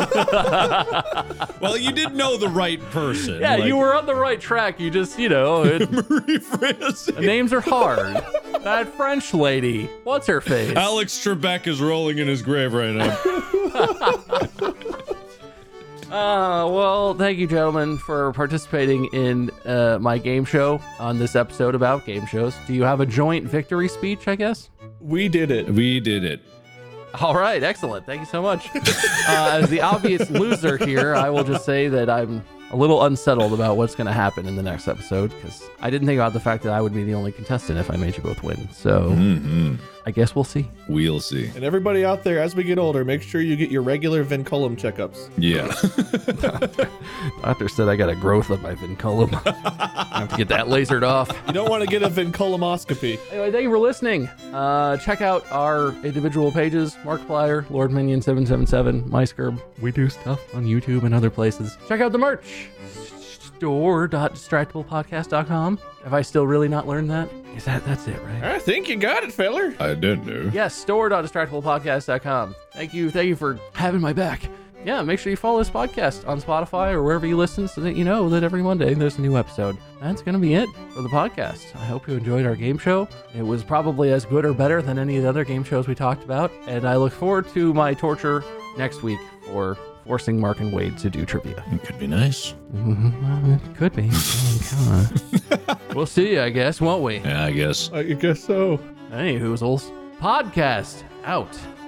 Well, you did know the right person. Yeah, Like, you were on the right track. You just, you know, it, Marie Francie. the names are hard. That French lady. What's her face? Alex Trebek is rolling in his grave right now. Uh, well, thank you, gentlemen, for participating in uh, my game show on this episode about game shows. Do you have a joint victory speech, I guess? We did it. We did it. All right, excellent. Thank you so much. Uh, as the obvious loser here, I will just say that I'm a little unsettled about what's going to happen in the next episode because I didn't think about the fact that I would be the only contestant if I made you both win. So Mm-hmm. I guess we'll see. We'll see. And everybody out there, as we get older, make sure you get your regular vinculum checkups. Yeah. Doctor said I got a growth of my vinculum. I have to get that lasered off. You don't want to get a vinculumoscopy. Anyway, thank you for listening. Uh, check out our individual pages. Markiplier, Lord Minion seven seven seven, MyScurb. We do stuff on YouTube and other places. Check out the merch. store dot distractible podcast dot com. Have I still really not learned that? Is that that's it, right? I think you got it, feller. I didn't know. Yes, store dot distractible podcast dot com. Thank you, thank you for having my back. Yeah, make sure you follow this podcast on Spotify or wherever you listen so that you know that every Monday there's a new episode. That's going to be it for the podcast. I hope you enjoyed our game show. It was probably as good or better than any of the other game shows we talked about. And I look forward to my torture next week for forcing Mark and Wade to do trivia. It could be nice. Mm-hmm. Well, it could be. Kinda. We'll see, I guess, won't we? Yeah, I guess. I guess so. Hey, whoozles. Podcast out.